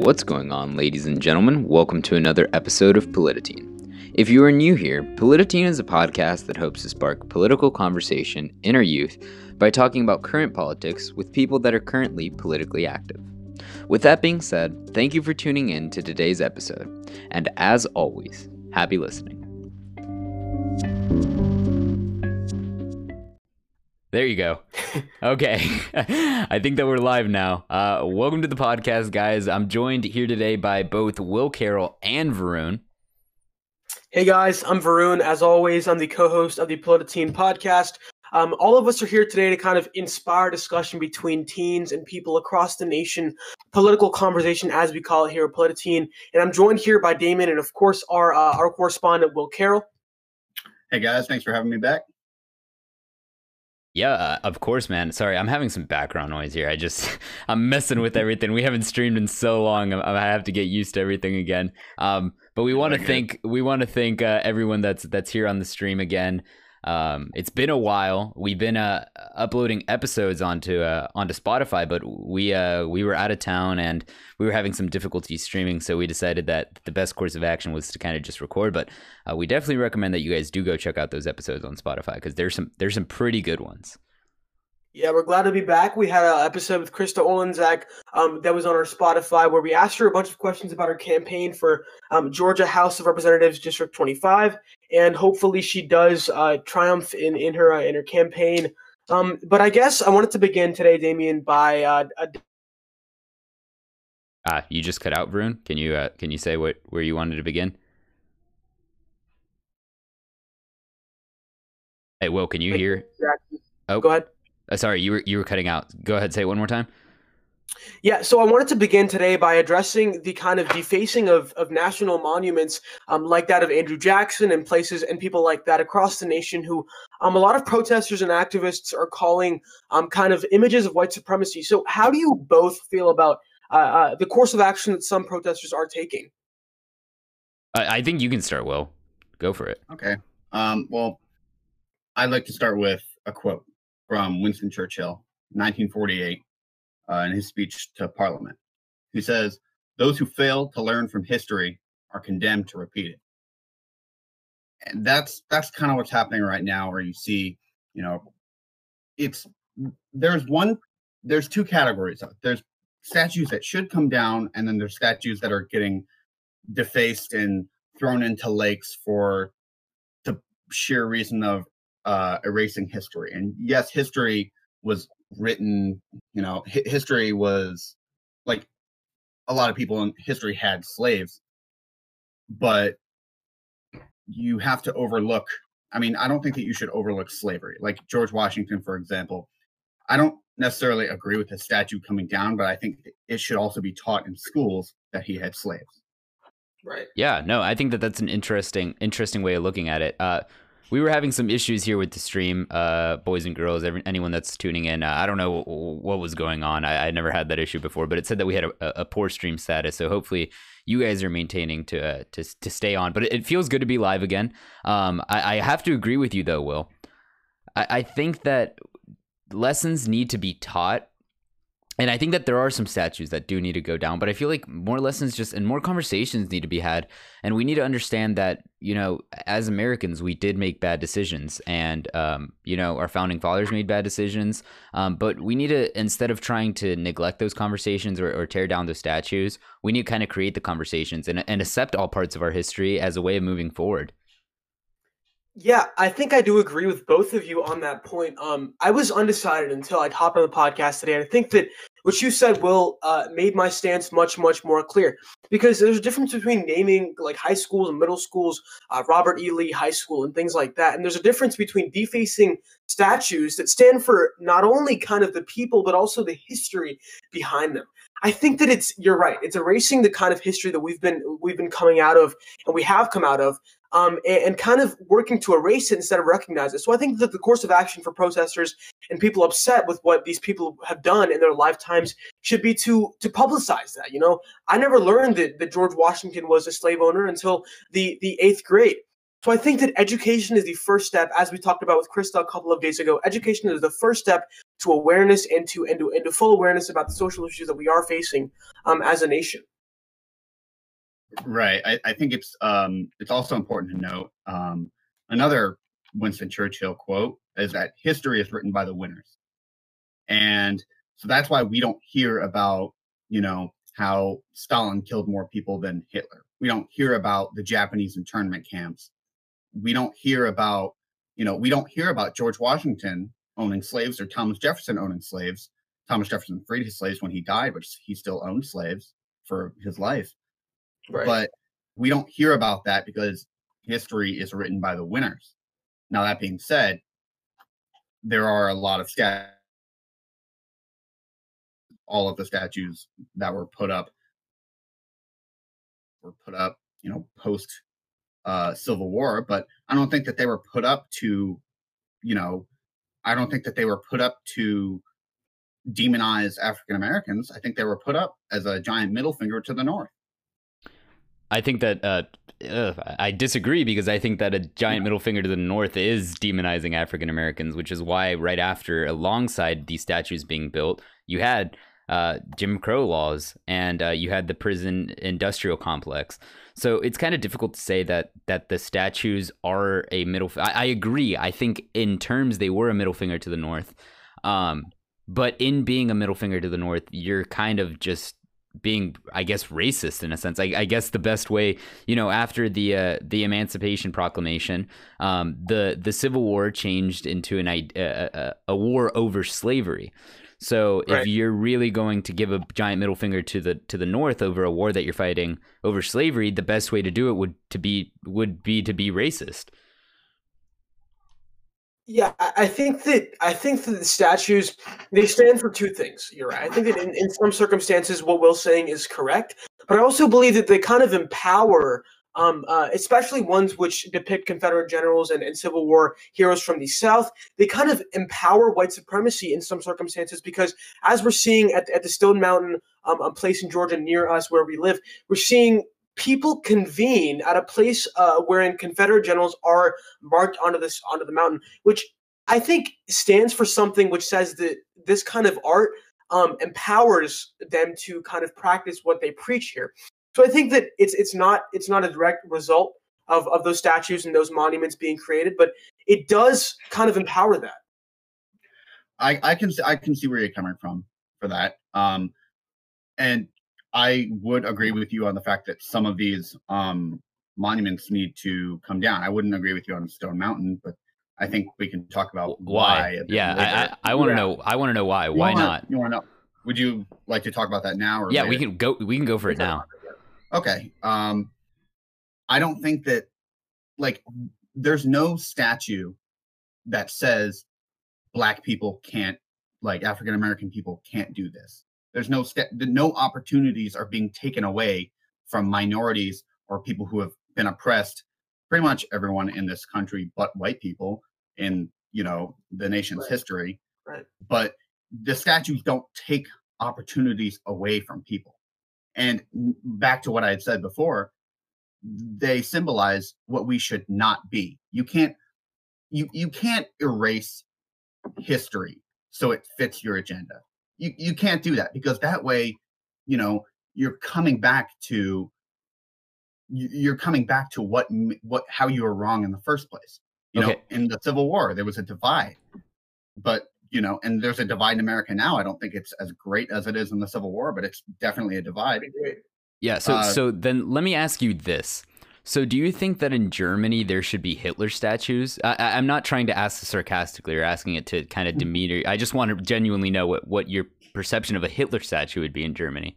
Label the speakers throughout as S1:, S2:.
S1: What's going on, ladies and gentlemen? Welcome to another episode of Polititine. If you are new here, Polititine is a podcast that hopes to spark political conversation in our youth by talking about current politics with people that are currently politically active. With that being said, thank you for tuning in to today's episode, and as always, happy listening. There you go. Okay. I think that we're live now. Welcome to the podcast, guys. I'm joined here today by both Will Carroll and Varun.
S2: Hey guys, I'm Varun. As always, I'm the co-host of the Polititine podcast. All of us are here today to kind of inspire discussion between teens and people across the nation, political conversation as we call it here at Polititine. And I'm joined here by Damon and of course our correspondent Will Carroll.
S3: Hey guys, thanks for having me back.
S1: Yeah, of course, man. Sorry, I'm having some background noise here. I'm messing with everything. We haven't streamed in so long. I have to get used to everything again. But we want to thank everyone that's here on the stream again. It's been a while. We've been uploading episodes onto Spotify, but we were out of town and we were having some difficulty streaming, so we decided that the best course of action was to kind of just record. But we definitely recommend that you guys do go check out those episodes on Spotify because there's some pretty good ones.
S2: Yeah, we're glad to be back. We had an episode with Krista Olenczak that was on our Spotify where we asked her a bunch of questions about her campaign for Georgia House of Representatives District 25, and hopefully she does triumph in her campaign. But I guess I wanted to begin today, Damien, by
S1: you just cut out, Varun. Can you say where you wanted to begin? Hey, Will, can you hear? Oh,
S2: go ahead.
S1: Sorry, you were cutting out. Go ahead, say it one more time.
S2: Yeah, so I wanted to begin today by addressing the kind of defacing of national monuments like that of Andrew Jackson and places and people like that across the nation who a lot of protesters and activists are calling kind of images of white supremacy. So how do you both feel about the course of action that some protesters are taking?
S1: I think you can start, Will. Go for it.
S3: Okay. Well, I'd like to start with a quote from Winston Churchill, 1948, in his speech to Parliament. He says, "Those who fail to learn from history are condemned to repeat it." And that's kind of what's happening right now, where you see, there's two categories. There's statues that should come down, and then there's statues that are getting defaced and thrown into lakes for the sheer reason of erasing history. And yes, history was written, history was like a lot of people in history had slaves, but you have to overlook, I don't think that you should overlook slavery. Like George Washington, for example, I don't necessarily agree with the statue coming down, but I think it should also be taught in schools that he had slaves.
S2: Right.
S1: Yeah, no, I think that's an interesting way of looking at it. We were having some issues here with the stream, boys and girls, anyone that's tuning in. I don't know what was going on. I never had that issue before, but it said that we had a poor stream status. So hopefully you guys are maintaining to stay on. But it feels good to be live again. I have to agree with you, though, Will. I think that lessons need to be taught. And I think that there are some statues that do need to go down, but I feel like more lessons and more conversations need to be had. And we need to understand that, as Americans, we did make bad decisions and, our founding fathers made bad decisions. But we need to, instead of trying to neglect those conversations or tear down those statues, we need to kind of create the conversations and accept all parts of our history as a way of moving forward.
S2: Yeah, I think I do agree with both of you on that point. I was undecided until I'd hopped on the podcast today. And I think that what you said, Will, made my stance much, much more clear. Because there's a difference between naming like high schools and middle schools, Robert E. Lee High School and things like that. And there's a difference between defacing statues that stand for not only kind of the people, but also the history behind them. I think that you're right. It's erasing the kind of history that we've been coming out of and we have come out of. And kind of working to erase it instead of recognize it. So I think that the course of action for protesters and people upset with what these people have done in their lifetimes should be to publicize that. I never learned that George Washington was a slave owner until the 8th grade. So I think that education is the first step, as we talked about with Krista a couple of days ago. Education is the first step to awareness and to full awareness about the social issues that we are facing as a nation.
S3: Right. I think it's also important to note another Winston Churchill quote is that history is written by the winners. And so that's why we don't hear about, how Stalin killed more people than Hitler. We don't hear about the Japanese internment camps. We don't hear about, George Washington owning slaves or Thomas Jefferson owning slaves. Thomas Jefferson freed his slaves when he died, but he still owned slaves for his life.
S2: Right.
S3: But we don't hear about that because history is written by the winners. Now, that being said, there are a lot of all of the statues that were put up, post Civil War, but I don't think that they were put up to, I don't think that they were put up to demonize African Americans. I think they were put up as a giant middle finger to the North.
S1: I think that I disagree, because I think that a giant middle finger to the North is demonizing African Americans, which is why right after, alongside these statues being built, you had Jim Crow laws, and you had the prison industrial complex. So it's kind of difficult to say that the statues are a middle. I agree. I think in terms they were a middle finger to the North. But in being a middle finger to the North, you're kind of just being, I guess, racist in a sense. I guess the best way, after the Emancipation Proclamation, the Civil War changed into a war over slavery. So if you're really going to give a giant middle finger to the North over a war that you're fighting over slavery, the best way to do it would be to be racist.
S2: Yeah, I think that the statues, they stand for two things. You're right. I think that in some circumstances what Will's saying is correct, but I also believe that they kind of empower, especially ones which depict Confederate generals and Civil War heroes from the South. They kind of empower white supremacy in some circumstances, because as we're seeing at the Stone Mountain place in Georgia near us where we live, we're seeing people convene at a place wherein Confederate generals are marked onto the mountain, which I think stands for something which says that this kind of art empowers them to kind of practice what they preach here. So I think that it's not a direct result of those statues and those monuments being created, but it does kind of empower that.
S3: I can see where you're coming from for that, and I would agree with you on the fact that some of these monuments need to come down. I wouldn't agree with you on Stone Mountain, but I think we can talk about why.
S1: Yeah, I want to know. I want to know why. Why not?
S3: You want to know? Would you like to talk about that now? Or
S1: yeah,
S3: later?
S1: we can go for it now.
S3: Okay. I don't think that, there's no statue that says Black people can't, African American people can't do this. There's no opportunities are being taken away from minorities or people who have been oppressed. Pretty much everyone in this country, but white people in the nation's history.
S2: Right.
S3: But the statues don't take opportunities away from people. And back to what I had said before, they symbolize what we should not be. You can't erase history so it fits your agenda. You can't do that, because that way, you're coming back to how you were wrong in the first place. In the Civil War, there was a divide, but and there's a divide in America now. I don't think it's as great as it is in the Civil War, but it's definitely a divide.
S1: Yeah. So then let me ask you this. So do you think that in Germany there should be Hitler statues? I'm not trying to ask this sarcastically or asking it to kind of demean. I just want to genuinely know what your perception of a Hitler statue would be in Germany.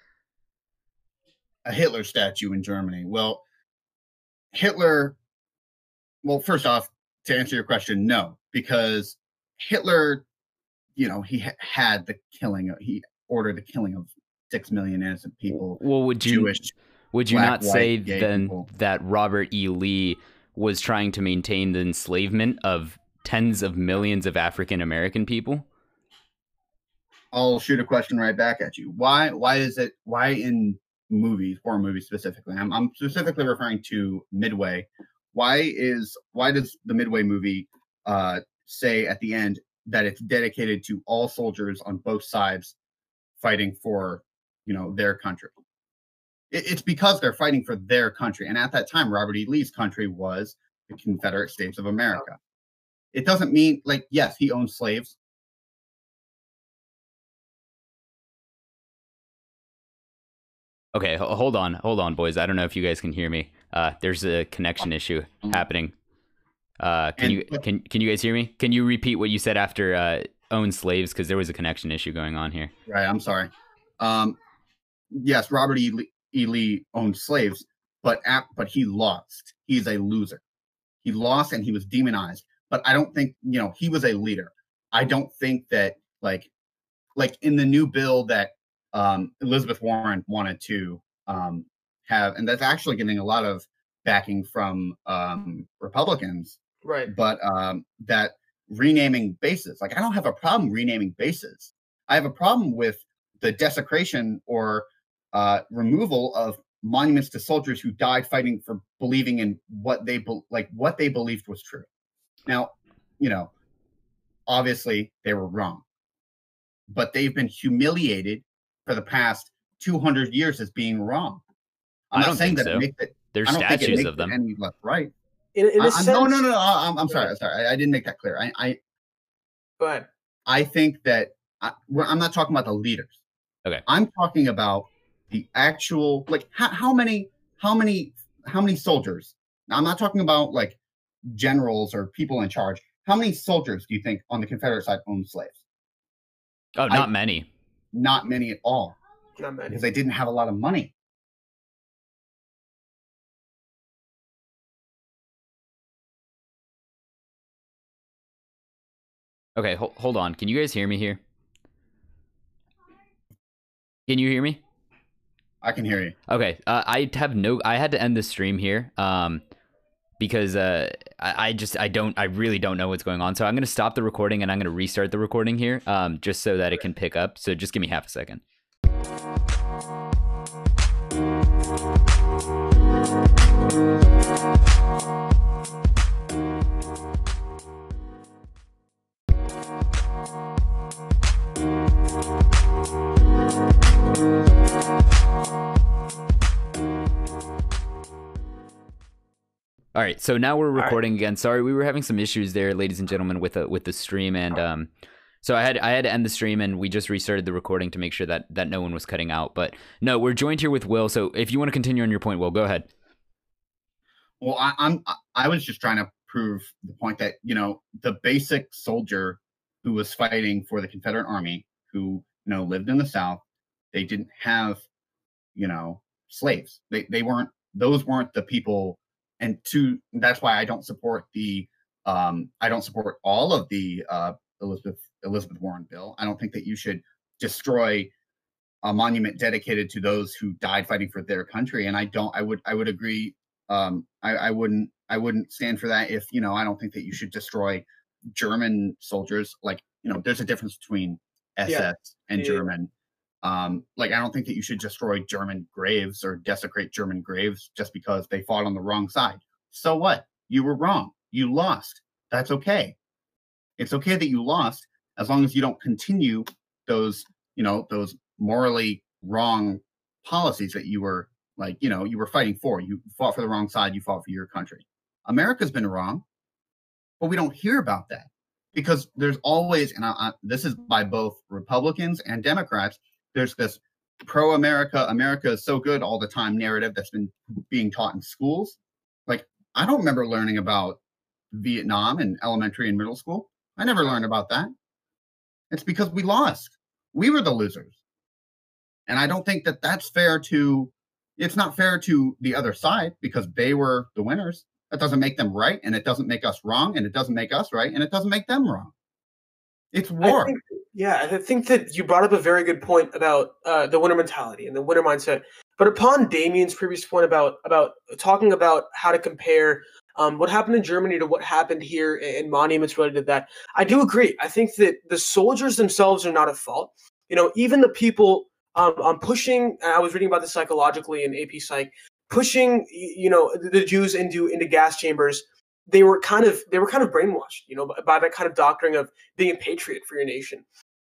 S3: A Hitler statue in Germany. Well, Hitler. Well, first off, to answer your question, no, because Hitler, he he ordered the killing of 6 million innocent people.
S1: Well, would you not say then
S3: people.
S1: That Robert E. Lee was trying to maintain the enslavement of tens of millions of African American people?
S3: I'll shoot a question right back at you. Why in movies, horror movies specifically, I'm specifically referring to Midway. Why does the Midway movie say at the end that it's dedicated to all soldiers on both sides fighting for their country? It's because they're fighting for their country. And at that time, Robert E. Lee's country was the Confederate States of America. It doesn't mean, like, yes, he owned slaves.
S1: Okay, hold on, boys. I don't know if you guys can hear me. There's a connection issue happening. Can you guys hear me? Can you repeat what you said after own slaves? Because there was a connection issue going on here.
S3: Right, I'm sorry. Yes, Robert E. Lee owned slaves, but he lost. He's a loser. He lost and he was demonized. But I don't think, he was a leader. I don't think that like in the new bill that Elizabeth Warren wanted to have, and that's actually getting a lot of backing from Republicans.
S2: Right.
S3: But that renaming bases, like, I don't have a problem renaming bases. I have a problem with the desecration or removal of monuments to soldiers who died fighting for believing in what they believed was true. Now, obviously they were wrong, but they've been humiliated for the past 200 years as being wrong.
S1: I don't think so. There's statues of them.
S3: Any left, right?
S2: In a sense,
S3: no. I'm sorry. I didn't make that clear.
S2: Go ahead.
S3: I think that I'm not talking about the leaders.
S1: Okay.
S3: I'm talking about the actual, like, how many soldiers. Now, I'm not talking about like generals or people in charge. How many soldiers do you think on the Confederate side owned slaves?
S1: Oh, not many.
S3: Not many at all.
S2: Not many.
S3: Because they didn't have a lot of money.
S1: Okay, hold on. Can you guys hear me here? Can you hear me?
S3: I can hear you.
S1: Okay. I had to end the stream here. Because I really don't know what's going on. So I'm gonna stop the recording and I'm gonna restart the recording here. Just so that it can pick up. So just give me half a second. All right, so now we're recording again. Sorry, we were having some issues there, ladies and gentlemen, with the stream, and so I had to end the stream, and we just restarted the recording to make sure that no one was cutting out. But no, we're joined here with Will. So if you want to continue on your point, Will, go ahead.
S3: Well, I was just trying to prove the point that the basic soldier who was fighting for the Confederate Army, who lived in the South, they didn't have slaves. They weren't. Those weren't the people. And that's why I don't support all of the Elizabeth Warren bill. I don't think that you should destroy a monument dedicated to those who died fighting for their country. And I would agree. I wouldn't stand for that if I don't think that you should destroy German soldiers. Like there's a difference between SS and German. I don't think that you should destroy German graves or desecrate German graves just because they fought on the wrong side. So what? You were wrong. You lost. That's okay. It's okay that you lost as long as you don't continue those morally wrong policies that you were you were fighting for. You fought for the wrong side. You fought for your country. America's been wrong, but we don't hear about that because there's always, and this is by both Republicans and Democrats, there's this pro-America, America is so good all the time narrative that's been being taught in schools. Like, I don't remember learning about Vietnam in elementary and middle school. I never learned about that. It's because we lost. We were the losers. And I don't think that that's fair to, it's not fair to the other side because they were the winners. That doesn't make them right, and it doesn't make us wrong, and it doesn't make us right, and it doesn't make them wrong. It's war.
S2: I think that you brought up a very good point about the winner mentality and the winner mindset. But upon Damien's previous point about talking about how to compare what happened in Germany to what happened here and monuments related to that, I do agree. I think that the soldiers themselves are not at fault. Even the people pushing, and I was reading about this psychologically in AP Psych, pushing the Jews into gas chambers. They were kind of brainwashed, by that kind of doctrine of being a patriot for your nation.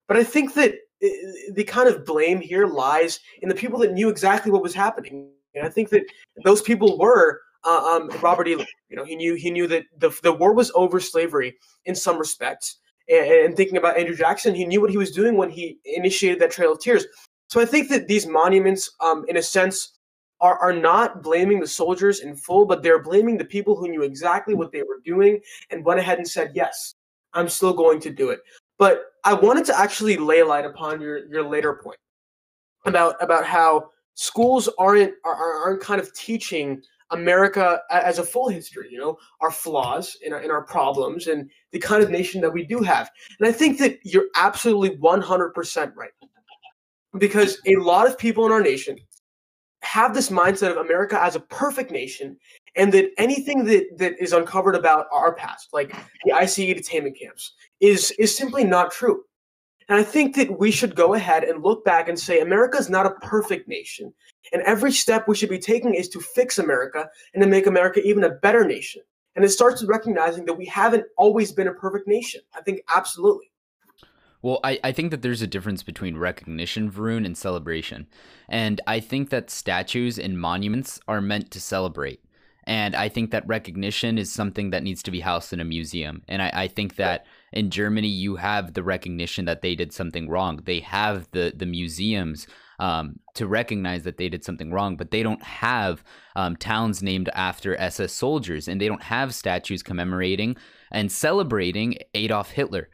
S2: But I think that the kind of blame here lies in the people that knew exactly what was happening. And I think that those people were Robert E. Lee. He knew that the war was over slavery in some respects. And thinking about Andrew Jackson, he knew what he was doing when he initiated that Trail of Tears. So I think that these monuments, in a sense, are not blaming the soldiers in full, but they're blaming the people who knew exactly what they were doing and went ahead and said, yes, I'm still going to do it. But I wanted to actually lay light upon your later point about how schools aren't kind of teaching America as a full history, our flaws and our problems and the kind of nation that we do have. And I think that you're absolutely 100% right. Because a lot of people in our nation have this mindset of America as a perfect nation, and that anything that is uncovered about our past, like the ICE detainment camps, is simply not true. And I think that we should go ahead and look back and say America is not a perfect nation, and every step we should be taking is to fix America and to make America even a better nation. And it starts with recognizing that we haven't always been a perfect nation. I think absolutely.
S1: Well, I think that there's a difference between recognition, Varun, and celebration. And I think that statues and monuments are meant to celebrate. And I think that recognition is something that needs to be housed in a museum. And I think that in Germany, you have the recognition that they did something wrong. They have the museums to recognize that they did something wrong, but they don't have towns named after SS soldiers, and they don't have statues commemorating and celebrating Adolf Hitler.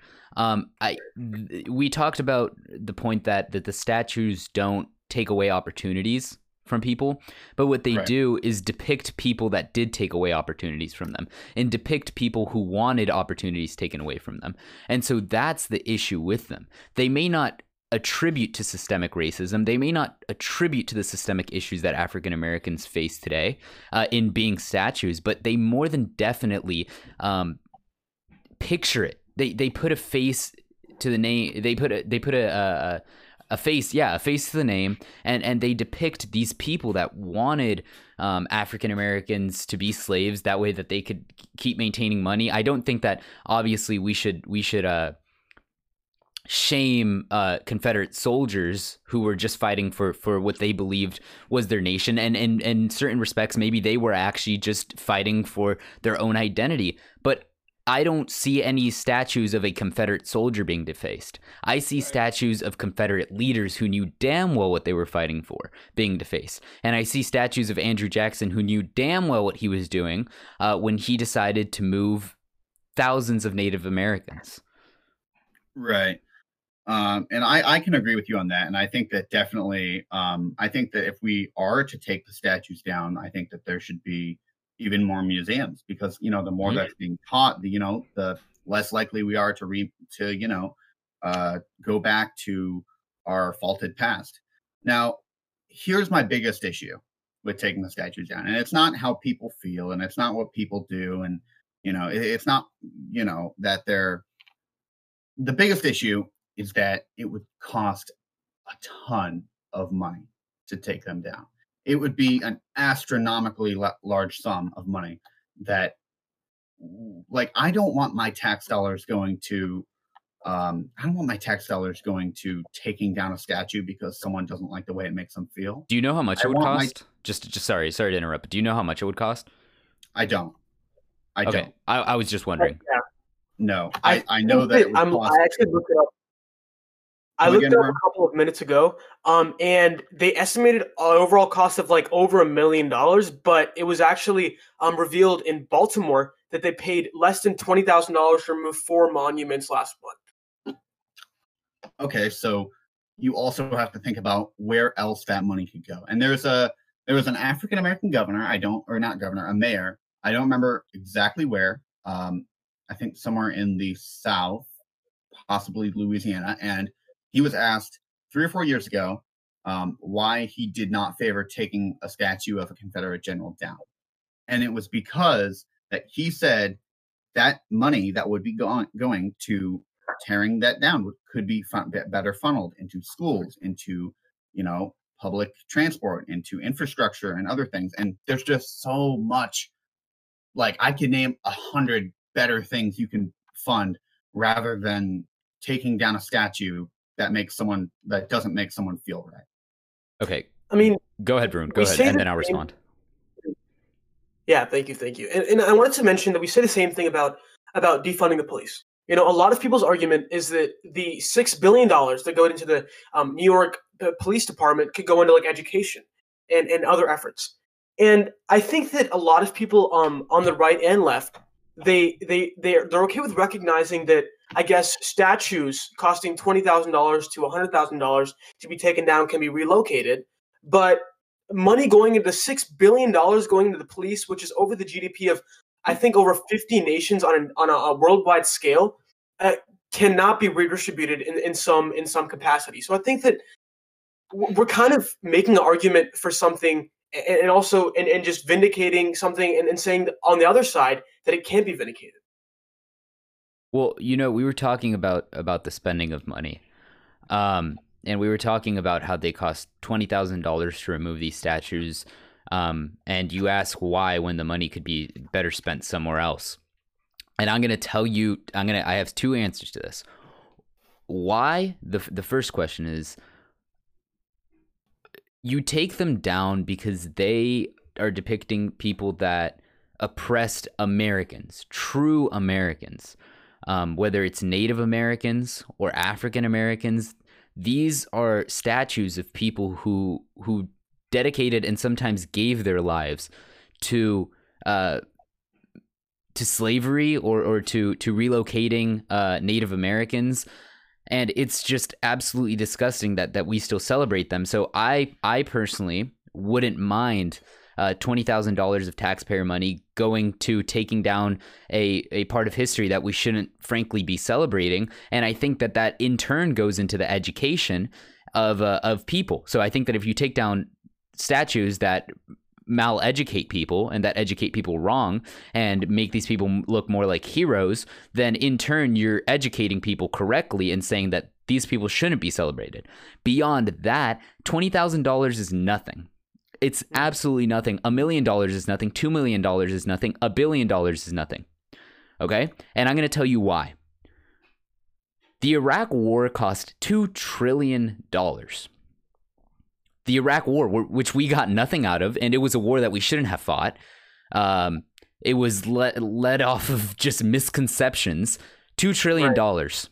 S1: We talked about the point that the statues don't take away opportunities from people, but what they do is depict people that did take away opportunities from them and depict people who wanted opportunities taken away from them. And so that's the issue with them. They may not attribute to systemic racism. They may not attribute to the systemic issues that African Americans face today in being statues, but they more than definitely picture it. They put a face to the name. They put a face to the name, and they depict these people that wanted African Americans to be slaves. That way, that they could keep maintaining money. I don't think that obviously we should shame Confederate soldiers who were just fighting for what they believed was their nation, and in certain respects, maybe they were actually just fighting for their own identity, but I don't see any statues of a Confederate soldier being defaced. I see statues of Confederate leaders who knew damn well what they were fighting for being defaced. And I see statues of Andrew Jackson who knew damn well what he was doing when he decided to move thousands of Native Americans.
S3: Right. And I can agree with you on that. And I think that definitely, I think that if we are to take the statues down, I think that there should be even more museums, because the more that's being taught, the less likely we are to go back to our faulted past. Now, here's my biggest issue with taking the statues down, and it's not how people feel, and it's not what people do, and it's not that they're. The biggest issue is that it would cost a ton of money to take them down. It would be an astronomically large sum of money that, I don't want my tax dollars going to taking down a statue because someone doesn't like the way it makes them feel.
S1: Do you know how much it would cost? Just sorry to interrupt, but do you know how much it would cost?
S3: I don't.
S1: Okay. I was just wondering.
S2: Yeah.
S3: No, I know that it would cost.
S2: I actually looked it up. I looked it up a couple of minutes ago, and they estimated an overall cost of over $1 million, but it was actually revealed in Baltimore that they paid less than $20,000 to remove 4 monuments last month.
S3: Okay, so you also have to think about where else that money could go. And there was an African American governor, a mayor. I don't remember exactly where. I think somewhere in the South, possibly Louisiana, and he was asked 3 or 4 years ago why he did not favor taking a statue of a Confederate general down. And it was because that he said that money that would be going to tearing that down could be better funneled into schools, into public transport, into infrastructure and other things. And there's just so much. I could name 100 better things you can fund rather than taking down a statue that doesn't make someone feel right.
S1: Okay.
S2: I mean,
S1: go ahead, Varun. Go ahead, and then I'll respond.
S2: Yeah, thank you. And I wanted to mention that we say the same thing about defunding the police. A lot of people's argument is that the $6 billion that go into the New York Police Department could go into like education and other efforts. And I think that a lot of people on the right and left, they're okay with recognizing that, I guess, statues costing $20,000 to $100,000 to be taken down can be relocated, but money going into $6 billion going into the police, which is over the GDP of, I think, over 50 nations on a worldwide scale, cannot be redistributed in some capacity. So I think that we're kind of making an argument for something, and also and just vindicating something, and saying that on the other side that it can't be vindicated.
S1: Well, we were talking about the spending of money. And we were talking about how they cost $20,000 to remove these statues. And you ask why, when the money could be better spent somewhere else. And I'm going to tell you, I have two answers to this. Why? The first question is, you take them down because they are depicting people that oppressed Americans, true Americans, whether it's Native Americans or African Americans. These are statues of people who dedicated and sometimes gave their lives to slavery or to relocating Native Americans. And it's just absolutely disgusting that we still celebrate them. So I personally wouldn't mind $20,000 of taxpayer money going to taking down a part of history that we shouldn't frankly be celebrating. And I think that in turn goes into the education of people. So I think that if you take down statues that maleducate people and that educate people wrong and make these people look more like heroes, then in turn you're educating people correctly and saying that these people shouldn't be celebrated. Beyond that, $20,000 is nothing. It's absolutely nothing. $1 million is nothing. $2 million is nothing. $1 billion is nothing. Okay? And I'm going to tell you why. The Iraq War cost $2 trillion. The Iraq War, which we got nothing out of, and it was a war that we shouldn't have fought. It was led off of just misconceptions. $2 trillion. Right.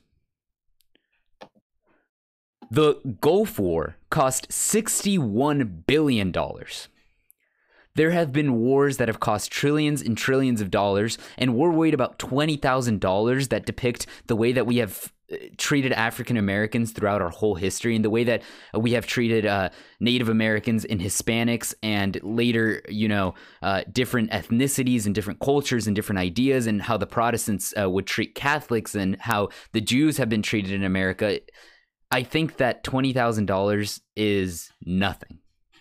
S1: The Gulf War cost $61 billion. There have been wars that have cost trillions and trillions of dollars, and we're worried about $20,000 that depict the way that we have treated African Americans throughout our whole history, and the way that we have treated Native Americans and Hispanics, and later, different ethnicities and different cultures and different ideas, and how the Protestants would treat Catholics, and how the Jews have been treated in America. I think that $20,000 is nothing.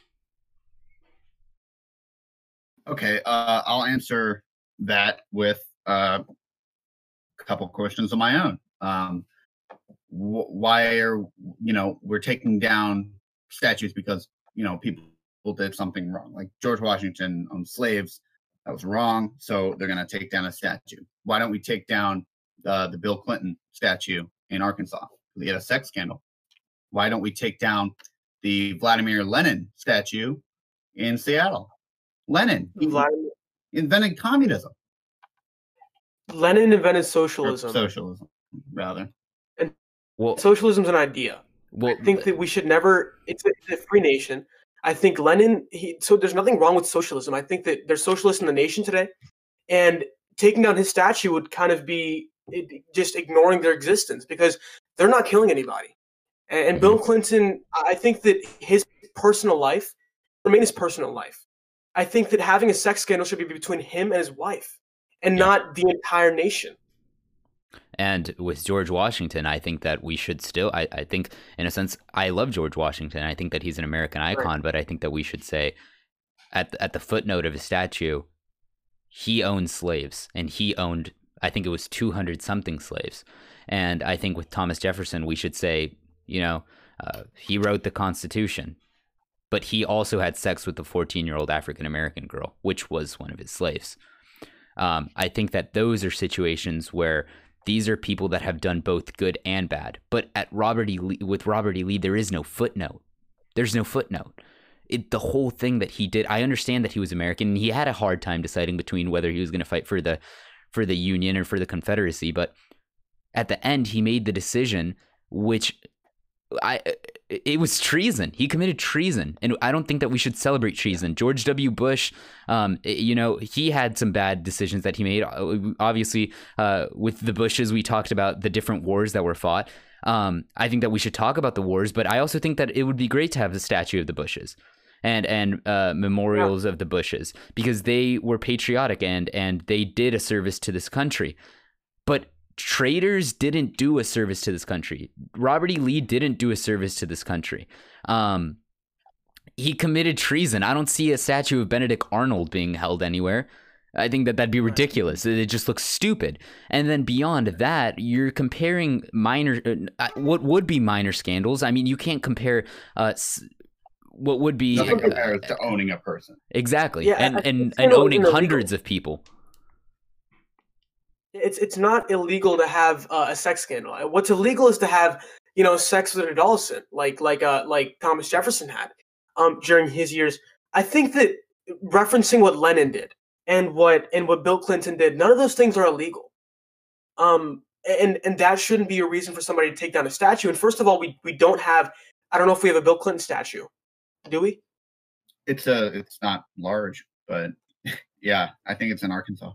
S3: Okay, I'll answer that with a couple questions of my own. Why are we're taking down statues because people did something wrong, like George Washington owned slaves, that was wrong, so they're going to take down a statue. Why don't we take down the Bill Clinton statue in Arkansas? He had a sex scandal. Why don't we take down the Vladimir Lenin statue in Seattle? Lenin invented communism.
S2: Lenin invented socialism.
S3: Or socialism, rather.
S2: And socialism's an idea. I think that we should never. It's a free nation. I think Lenin. So there's nothing wrong with socialism. I think that there's socialists in the nation today, and taking down his statue would kind of be just ignoring their existence, because they're not killing anybody. And Bill Clinton, I think that his personal life remain his personal life. I think that having a sex scandal should be between him and his wife, and not the entire nation.
S1: And with George Washington, I think that we should still, I think, in a sense, I love George Washington. I think that he's an American icon, right. But I think that we should say, at the footnote of his statue, he owned slaves, and he owned, I think it was 200-something slaves. And I think with Thomas Jefferson, we should say, he wrote the Constitution, but he also had sex with a 14-year-old African-American girl, which was one of his slaves. I think that those are situations where these are people that have done both good and bad. But with Robert E. Lee, there is no footnote. There's no footnote. The whole thing that he did, I understand that he was American and he had a hard time deciding between whether he was going to fight for the Union or for the Confederacy. But at the end, he made the decision, which it was treason. He committed treason, and I don't think that we should celebrate treason. George W. Bush, he had some bad decisions that he made. Obviously, with the Bushes, we talked about the different wars that were fought. I think that we should talk about the wars, but I also think that it would be great to have the statue of the Bushes and memorials of the Bushes, because they were patriotic and they did a service to this country. But traitors didn't do a service to this country. Robert E. Lee didn't do a service to this country. He committed treason. I don't see a statue of Benedict Arnold being held anywhere. I think that that'd be ridiculous. It just looks stupid. And then beyond that, you're comparing what would be minor scandals. I mean, you can't compare what would be
S3: nothing compares to owning a person.
S1: Exactly. Yeah, and owning hundreds of people.
S2: It's not illegal to have a sex scandal. What's illegal is to have sex with an adolescent, like Thomas Jefferson had during his years. I think that referencing what Lenin did and what Bill Clinton did, none of those things are illegal. And that shouldn't be a reason for somebody to take down a statue. And first of all, we don't have. I don't know if we have a Bill Clinton statue. Do we?
S3: It's not large, but yeah, I think it's in Arkansas.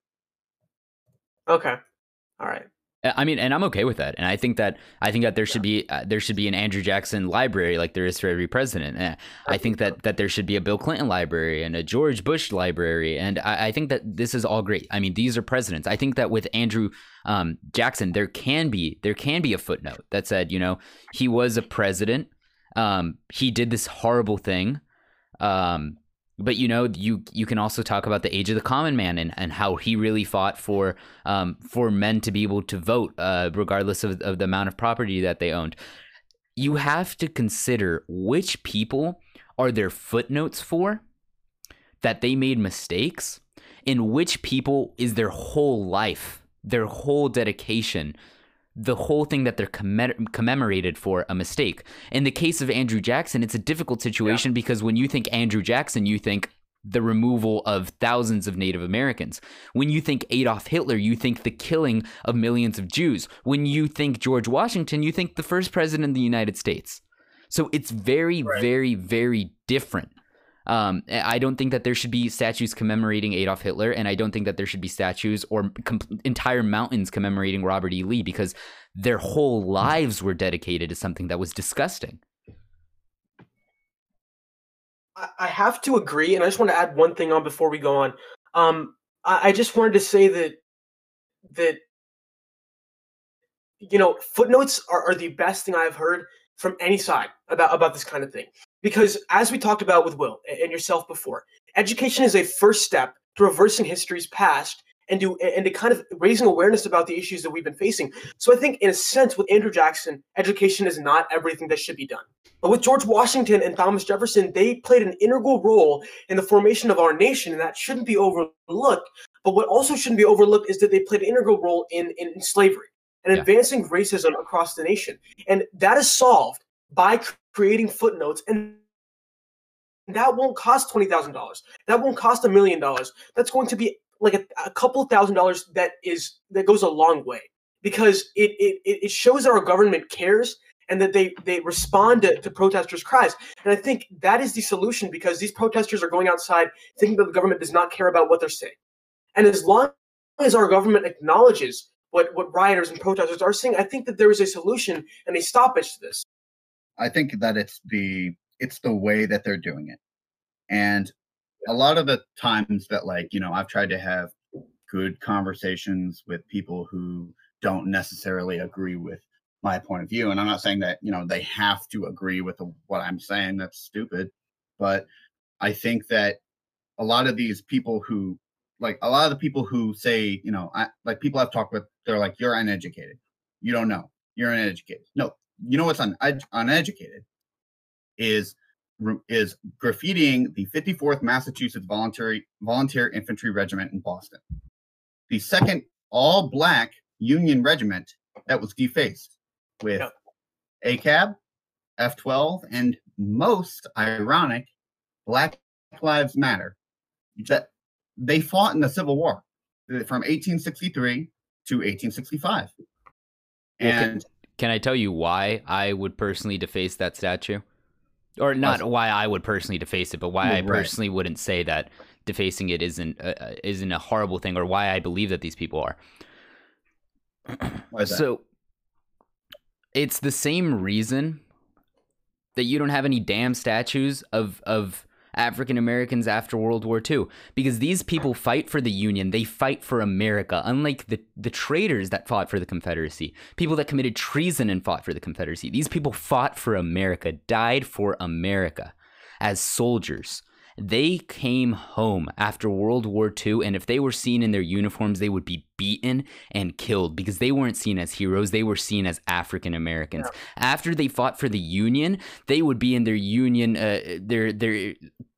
S2: Okay. All right.
S1: I mean, and I'm okay with that. And I think that there should be an Andrew Jackson library like there is for every president. I think that there should be a Bill Clinton library and a George Bush library. And I think that this is all great. I mean, these are presidents. I think that with Andrew Jackson, there can be a footnote that said, he was a president. He did this horrible thing. But you can also talk about the age of the common man and how he really fought for men to be able to vote, regardless of the amount of property that they owned. You have to consider which people are there footnotes for, that they made mistakes, and which people is their whole life, their whole dedication, the whole thing that they're commemorated for a mistake. In the case of Andrew Jackson, it's a difficult situation because when you think Andrew Jackson, you think the removal of thousands of Native Americans. When you think Adolf Hitler, you think the killing of millions of Jews. When you think George Washington, you think the first president of the United States. So it's very, very, very different. I don't think that there should be statues commemorating Adolf Hitler, and I don't think that there should be statues or entire mountains commemorating Robert E. Lee, because their whole lives were dedicated to something that was disgusting.
S2: I have to agree, and I just want to add one thing on before we go on. I just wanted to say that footnotes are the best thing I've heard from any side about this kind of thing. Because as we talked about with Will and yourself before, education is a first step to reversing history's past and to kind of raising awareness about the issues that we've been facing. So I think in a sense with Andrew Jackson, education is not everything that should be done. But with George Washington and Thomas Jefferson, they played an integral role in the formation of our nation, and that shouldn't be overlooked. But what also shouldn't be overlooked is that they played an integral role in slavery and advancing racism across the nation. And that is solved by creating footnotes, and that won't cost $20,000. That won't cost $1 million. That's going to be like a couple $1,000s that goes a long way, because it shows that our government cares and that they respond to protesters' cries. And I think that is the solution, because these protesters are going outside thinking that the government does not care about what they're saying. And as long as our government acknowledges what rioters and protesters are saying, I think that there is a solution and a stoppage to this.
S3: I think that it's the way that they're doing it. And a lot of the times that I've tried to have good conversations with people who don't necessarily agree with my point of view. And I'm not saying that, they have to agree with what I'm saying. That's stupid. But I think that a lot of these people who say, people I've talked with, they're like, you're uneducated. You don't know. You're uneducated. No, you know what's uneducated is graffitiing the 54th Massachusetts Volunteer Infantry Regiment in Boston. The second all-black Union regiment that was defaced with ACAB, F-12, and most ironic, Black Lives Matter. That they fought in the Civil War from 1863 to 1865. And
S1: can I tell you why I would personally deface that statue? Or not why I would personally deface it, but why I personally wouldn't say that defacing it isn't a horrible thing, or why I believe that these people are.
S3: Why is that?
S1: So it's the same reason that you don't have any damn statues of African Americans after World War II, because these people fight for the Union. They fight for America, unlike the traitors that fought for the Confederacy, people that committed treason and fought for the Confederacy. These people fought for America, died for America as soldiers. They came home after World War II, and if they were seen in their uniforms, they would be beaten and killed because they weren't seen as heroes. They were seen as African Americans. Yeah. After they fought for the Union, they would be in their Union, their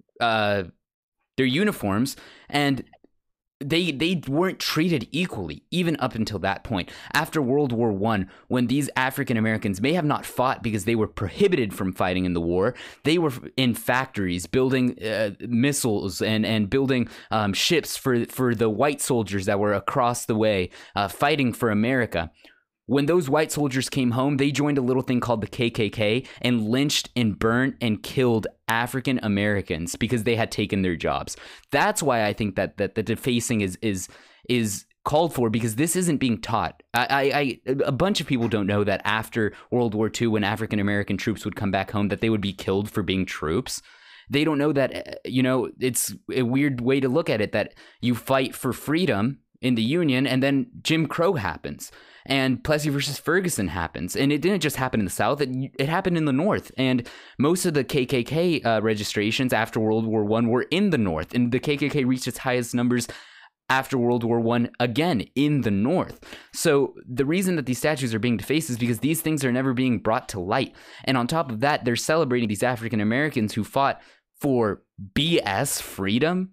S1: uniforms, and they weren't treated equally, even up until that point. After World War I, when these African Americans may have not fought because they were prohibited from fighting in the war, they were in factories building missiles and building ships for the white soldiers that were across the way fighting for America. When those white soldiers came home, they joined a little thing called the KKK and lynched and burnt and killed African Americans because they had taken their jobs. That's why I think that the defacing is called for, because this isn't being taught. A bunch of people don't know that after World War II, when African American troops would come back home, that they would be killed for being troops. They don't know that, it's a weird way to look at it, that you fight for freedom in the Union and then Jim Crow happens. And Plessy versus Ferguson happens. And it didn't just happen in the South, it happened in the North. And most of the KKK registrations after World War I were in the North. And the KKK reached its highest numbers after World War I, again, in the North. So the reason that these statues are being defaced is because these things are never being brought to light. And on top of that, they're celebrating these African Americans who fought for BS freedom.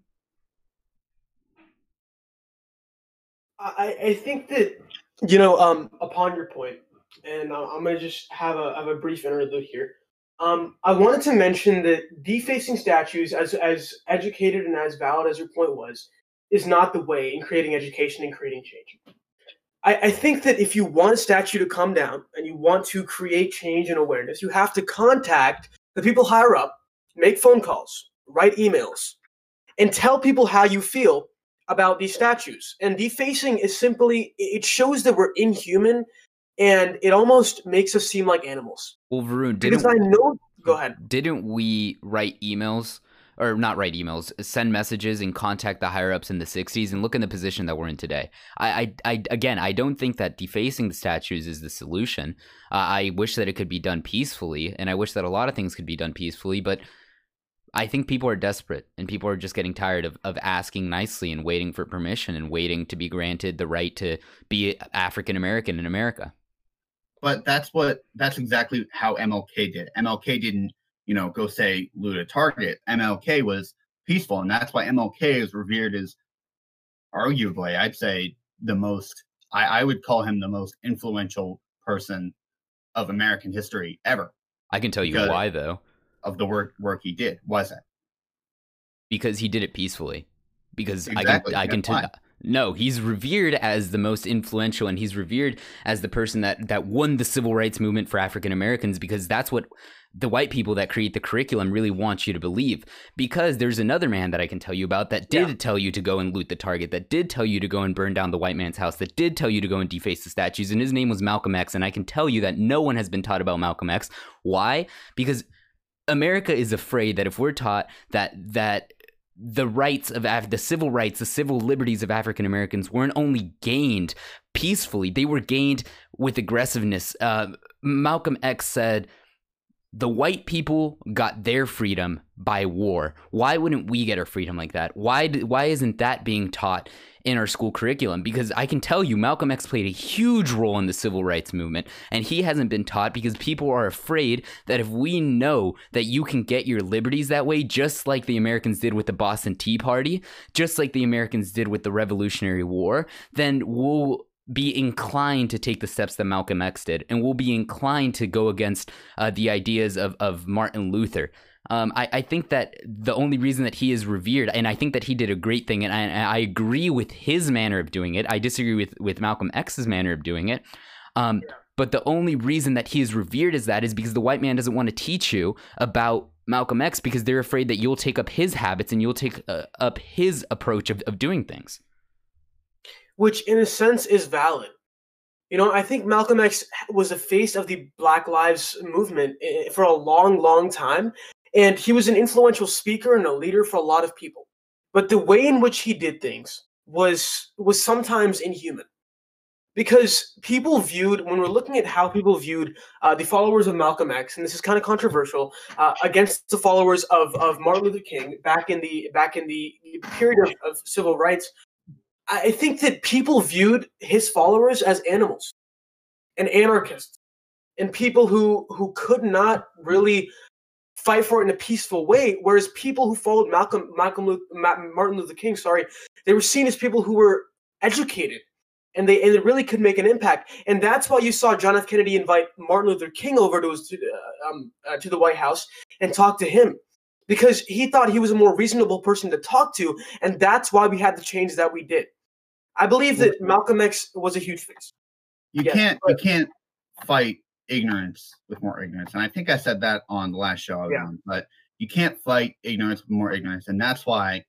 S2: I think that, upon your point, and I'm going to just have a brief interlude here. I wanted to mention that defacing statues, as educated and as valid as your point was, is not the way in creating education and creating change. I think that if you want a statue to come down and you want to create change and awareness, you have to contact the people higher up, make phone calls, write emails, and tell people how you feel about these statues. And defacing is simply, it shows that we're inhuman, and it almost makes us seem like animals.
S1: Well, Varun,
S2: go ahead.
S1: Didn't we write emails, or not write emails, send messages and contact the higher ups in the 60s, and look in the position that we're in today? I don't think that defacing the statues is the solution. I wish that it could be done peacefully, and I wish that a lot of things could be done peacefully, but I think people are desperate, and people are just getting tired of asking nicely and waiting for permission and waiting to be granted the right to be African American in America.
S3: But that's exactly how MLK did. MLK didn't, go say loot a target. MLK was peaceful, and that's why MLK is revered as arguably, I'd say, the most, I would call him the most influential person of American history ever.
S1: I can tell you why, though.
S3: Of the work he did. Why is that?
S1: Because he did it peacefully. Because
S3: exactly.
S1: I can tell. No, he's revered as the most influential, and he's revered as the person that won the civil rights movement for African Americans, because that's what the white people that create the curriculum really want you to believe. Because there's another man that I can tell you about that did tell you to go and loot the target, that did tell you to go and burn down the white man's house, that did tell you to go and deface the statues, and his name was Malcolm X. And I can tell you that no one has been taught about Malcolm X. Why? Because America is afraid that if we're taught that the rights of the civil rights, the civil liberties of African Americans weren't only gained peacefully, they were gained with aggressiveness. Malcolm X said, the white people got their freedom by war. Why wouldn't we get our freedom like that? Why isn't that being taught in our school curriculum? Because I can tell you Malcolm X played a huge role in the civil rights movement, and he hasn't been taught because people are afraid that if we know that you can get your liberties that way, just like the Americans did with the Boston Tea Party, just like the Americans did with the Revolutionary War, then we'll be inclined to take the steps that Malcolm X did, and will be inclined to go against the ideas of Martin Luther. I think that the only reason that he is revered, and I think that he did a great thing, and I agree with his manner of doing it. I disagree with Malcolm X's manner of doing it. But the only reason that he is revered is because the white man doesn't want to teach you about Malcolm X, because they're afraid that you'll take up his habits and you'll take up his approach of doing things.
S2: Which, in a sense, is valid. You know, I think Malcolm X was the face of the Black Lives Movement for a long, long time. And he was an influential speaker and a leader for a lot of people. But the way in which he did things was sometimes inhuman. Because people viewed, when we're looking at how people viewed the followers of Malcolm X, and this is kind of controversial, against the followers of Martin Luther King back in the period of civil rights, I think that people viewed his followers as animals and anarchists and people who could not really fight for it in a peaceful way, whereas people who followed Martin Luther King, they were seen as people who were educated and they really could make an impact. And that's why you saw John F. Kennedy invite Martin Luther King over to the White House and talk to him, because he thought he was a more reasonable person to talk to, and that's why we had the change that we did. I believe that Malcolm X was a huge face.
S3: You can't fight ignorance with more ignorance. And I think I said that on the last show I was on, but you can't fight ignorance with more ignorance. And that's why,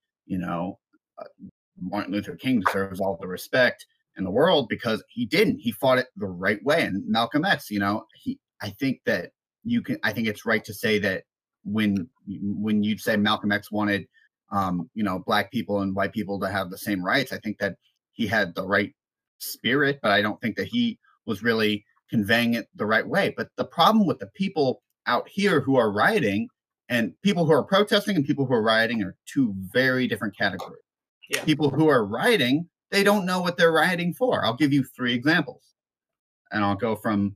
S3: Martin Luther King deserves all the respect in the world, because he didn't. He fought it the right way. And Malcolm X, I think it's right to say that when you say Malcolm X wanted, Black people and white people to have the same rights, I think that he had the right spirit, but I don't think that he was really conveying it the right way. But the problem with the people out here who are rioting, and people who are protesting and people who are rioting, are two very different categories. Yeah. People who are rioting, they don't know what they're rioting for. I'll give you 3 examples, and I'll go from,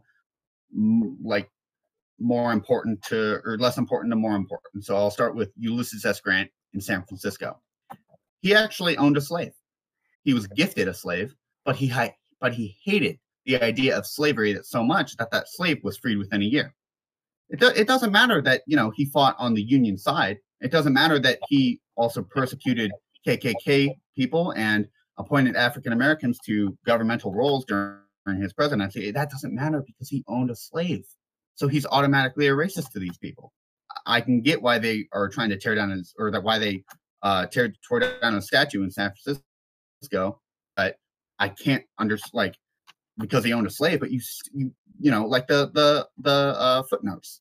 S3: like more important to, or less important to more important. So I'll start with Ulysses S. Grant in San Francisco. He actually owned a slave. He was gifted a slave, but he hated the idea of slavery so much that slave was freed within a year. It doesn't matter that, he fought on the Union side. It doesn't matter that he also persecuted KKK people and appointed African Americans to governmental roles during his presidency. That doesn't matter because he owned a slave. So he's automatically a racist to these people. I can get why they are trying to tear down why they tore down a statue in San Francisco, but I can't understand, because he owned a slave. But you like the footnotes,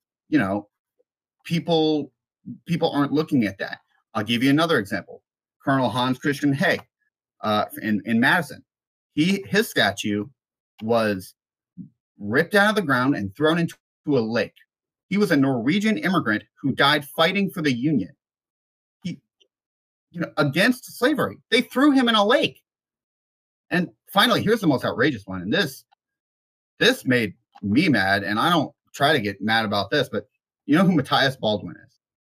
S3: people aren't looking at that. I'll give you another example. Colonel Hans Christian Hay, in Madison, his statue was ripped out of the ground and thrown into a lake. He was a Norwegian immigrant who died fighting for the Union. Against slavery. They threw him in a lake. And finally, here's the most outrageous one. And this made me mad, and I don't try to get mad about this, but you know who Matthias Baldwin is?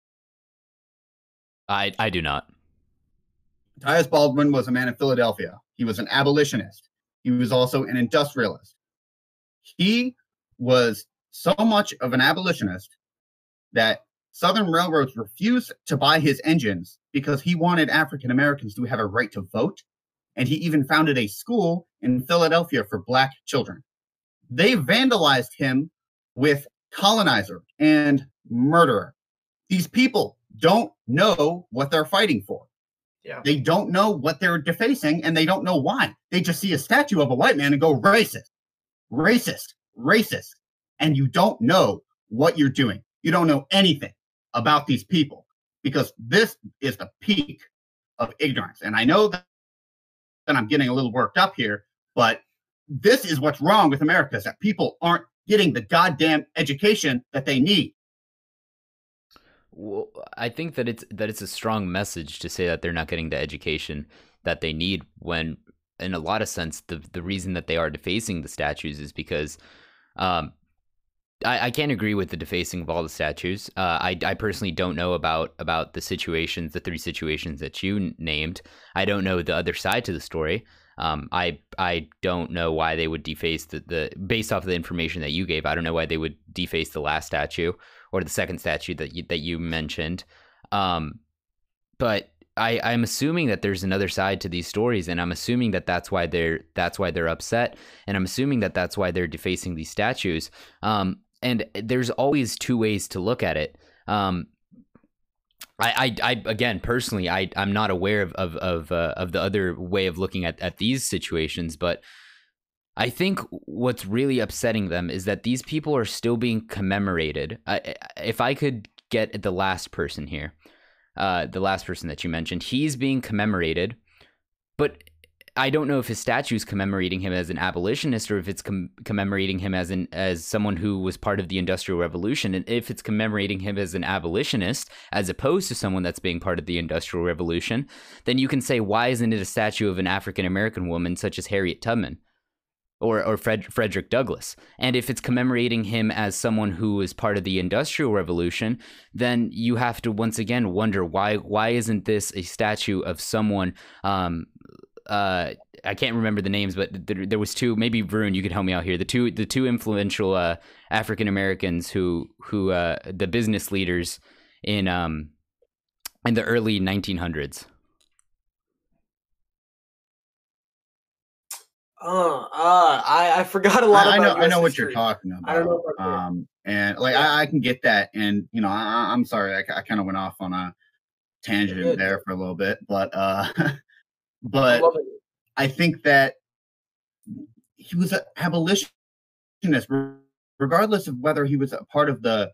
S1: I do not.
S3: Matthias Baldwin was a man in Philadelphia. He was an abolitionist. He was also an industrialist. He was so much of an abolitionist that Southern railroads refused to buy his engines because he wanted African Americans to have a right to vote. And he even founded a school in Philadelphia for Black children. They vandalized him with colonizer and murderer. These people don't know what they're fighting for. Yeah. They don't know what they're defacing, and they don't know why. They just see a statue of a white man and go, racist, racist, racist. And you don't know what you're doing. You don't know anything about these people, because this is the peak of ignorance. And I know that I'm getting a little worked up here, but this is what's wrong with America, is that people aren't getting the goddamn education that they need.
S1: Well, I think that it's a strong message to say that they're not getting the education that they need, when in a lot of sense the reason that they are defacing the statues is because I can't agree with the defacing of all the statues. I personally don't know about the 3 situations that you named. I don't know the other side to the story. I don't know why they would deface the based off of the information that you gave. I don't know why they would deface the last statue or the second statue that you mentioned. But I'm assuming that there's another side to these stories, and I'm assuming that that's why they're upset, and I'm assuming that that's why they're defacing these statues. And there's always two ways to look at it. I again personally, I'm not aware of the other way of looking at these situations, but I think what's really upsetting them is that these people are still being commemorated. If I could get the last person here, the last person that you mentioned, he's being commemorated, but I don't know if his statue is commemorating him as an abolitionist or if it's commemorating him as someone who was part of the Industrial Revolution. And if it's commemorating him as an abolitionist, as opposed to someone that's being part of the Industrial Revolution, then you can say, why isn't it a statue of an African-American woman such as Harriet Tubman or Frederick Douglass? And if it's commemorating him as someone who was part of the Industrial Revolution, then you have to once again wonder, why isn't this a statue of someone I can't remember the names, but there was two. Maybe Varun, you could help me out here. The two influential African Americans who the business leaders in the early 1900s.
S2: I forgot a lot about.
S3: I know what you're talking about.
S2: I don't know about
S3: and like I can get that, and you know I'm sorry I kind of went off on a tangent there for a little bit, but but I think that he was an abolitionist, regardless of whether he was a part of the,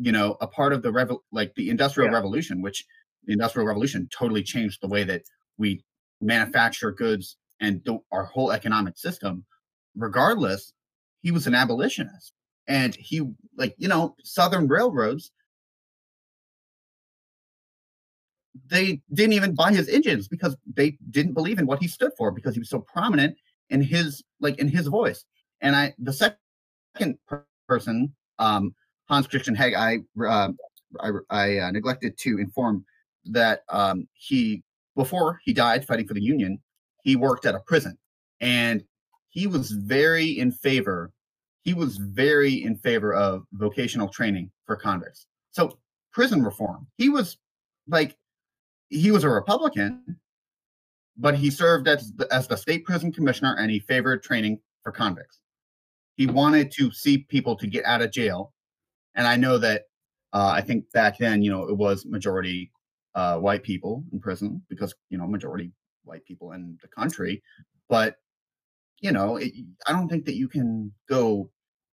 S3: the Industrial Revolution, which the Industrial Revolution totally changed the way that we manufacture goods and our whole economic system. Regardless, he was an abolitionist, and he, Southern railroads, they didn't even buy his engines because they didn't believe in what he stood for, because he was so prominent in his voice. And the second person, Hans Christian Heg, I neglected to inform that before he died fighting for the Union, he worked at a prison, and he was very in favor of vocational training for convicts. So prison reform. He was a Republican, but he served as the state prison commissioner, and he favored training for convicts. He wanted to see people to get out of jail. And I know that I think back then, it was majority white people in prison, because, majority white people in the country. But, I don't think that you can go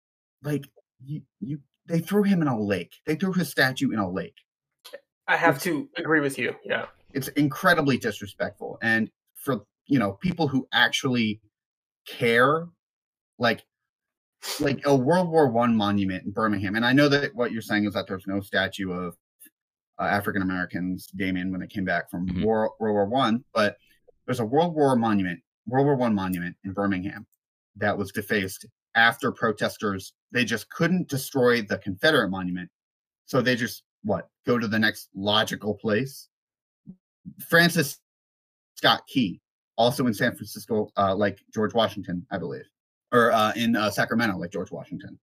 S3: they threw him in a lake. They threw his statue in a lake.
S2: I have to agree with you. Yeah.
S3: It's incredibly disrespectful. And for, people who actually care, like a World War I monument in Birmingham. And I know that what you're saying is that there's no statue of African Americans, Damien, when they came back from World War I, but there's a World War I monument in Birmingham that was defaced after protesters. They just couldn't destroy the Confederate monument. So they just, go to the next logical place. Francis Scott Key, also in San Francisco, like George Washington, I believe, or in Sacramento, like George Washington.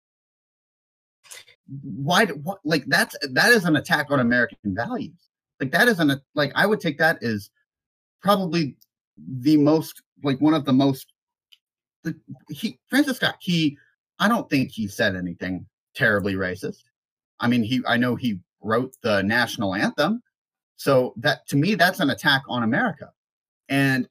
S3: That is an attack on American values. I would take that as probably the most, one of the most. Francis Scott Key, I don't think he said anything terribly racist. I mean, I know he wrote the national anthem. So that, to me, that's an attack on America. And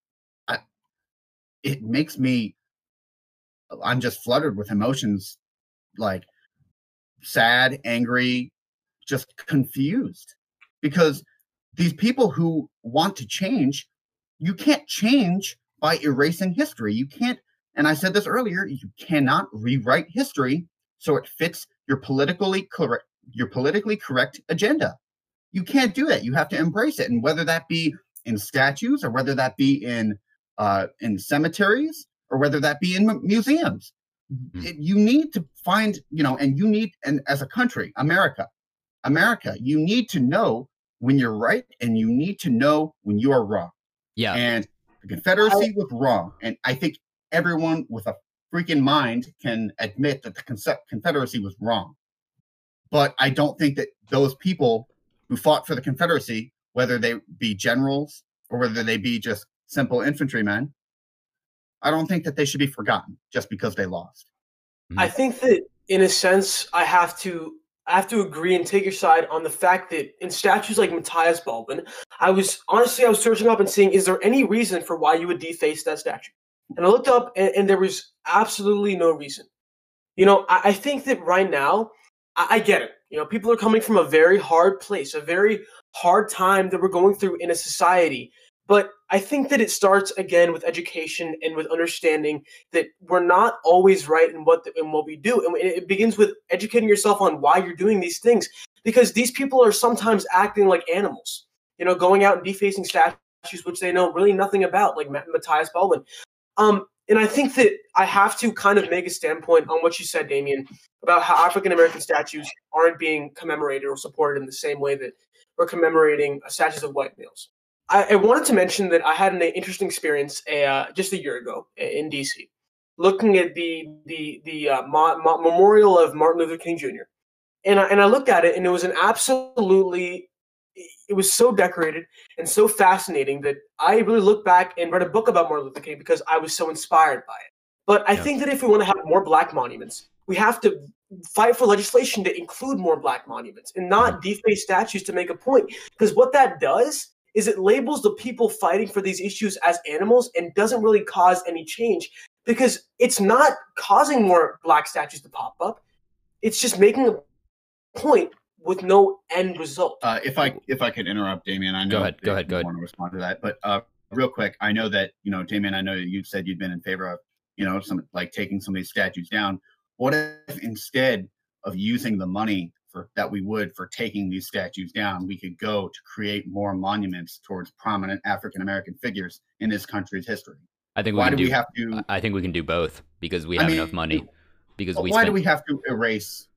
S3: it makes I'm just flooded with emotions, like sad, angry, just confused. Because these people who want to change, you can't change by erasing history. You can't, and I said this earlier, you cannot rewrite history so it fits your politically correct agenda. You can't do that. You have to embrace it. And whether that be in statues, or whether that be in cemeteries, or whether that be in museums, you need to find, and as a country, America, you need to know when you're right, and you need to know when you are wrong.
S1: Yeah.
S3: And The Confederacy was wrong, and I think everyone with a freaking mind can admit that the Confederacy was wrong. But I don't think that those people who fought for the Confederacy, whether they be generals or whether they be just simple infantrymen, I don't think that they should be forgotten just because they lost.
S2: I think that, in a sense, I have to agree and take your side on the fact that in statues like Matthias Baldwin, I was searching up and seeing, is there any reason for why you would deface that statue? And I looked up, and there was absolutely no reason. I think that right now, I get it. People are coming from a very hard place, a very hard time that we're going through in a society. But I think that it starts again with education and with understanding that we're not always right in what we do, and it begins with educating yourself on why you're doing these things. Because these people are sometimes acting like animals, going out and defacing statues which they know really nothing about, like Matthias Baldwin. And I think that I have to kind of make a standpoint on what you said, Damien, about how African American statues aren't being commemorated or supported in the same way that we're commemorating statues of white males. I wanted to mention that I had an interesting experience just a year ago in DC, looking at the memorial of Martin Luther King Jr. And I looked at it, and it was it was so decorated and so fascinating that I really looked back and read a book about Martin Luther King because I was so inspired by it. But I think that if we want to have more Black monuments, we have to fight for legislation to include more Black monuments and not deface statues to make a point. Because what that does is it labels the people fighting for these issues as animals and doesn't really cause any change, because it's not causing more Black statues to pop up. It's just making a point with no end result.
S3: If I could interrupt, Damien, I know
S1: go ahead.
S3: I want to respond to that, but real quick, I know that Damien, I know you said you'd been in favor of some like taking some of these statues down. What if instead of using the money that we would for taking these statues down, we could go to create more monuments towards prominent African American figures in this country's history?
S1: I think I think we can do both because we have enough money. Because
S3: why do we have to erase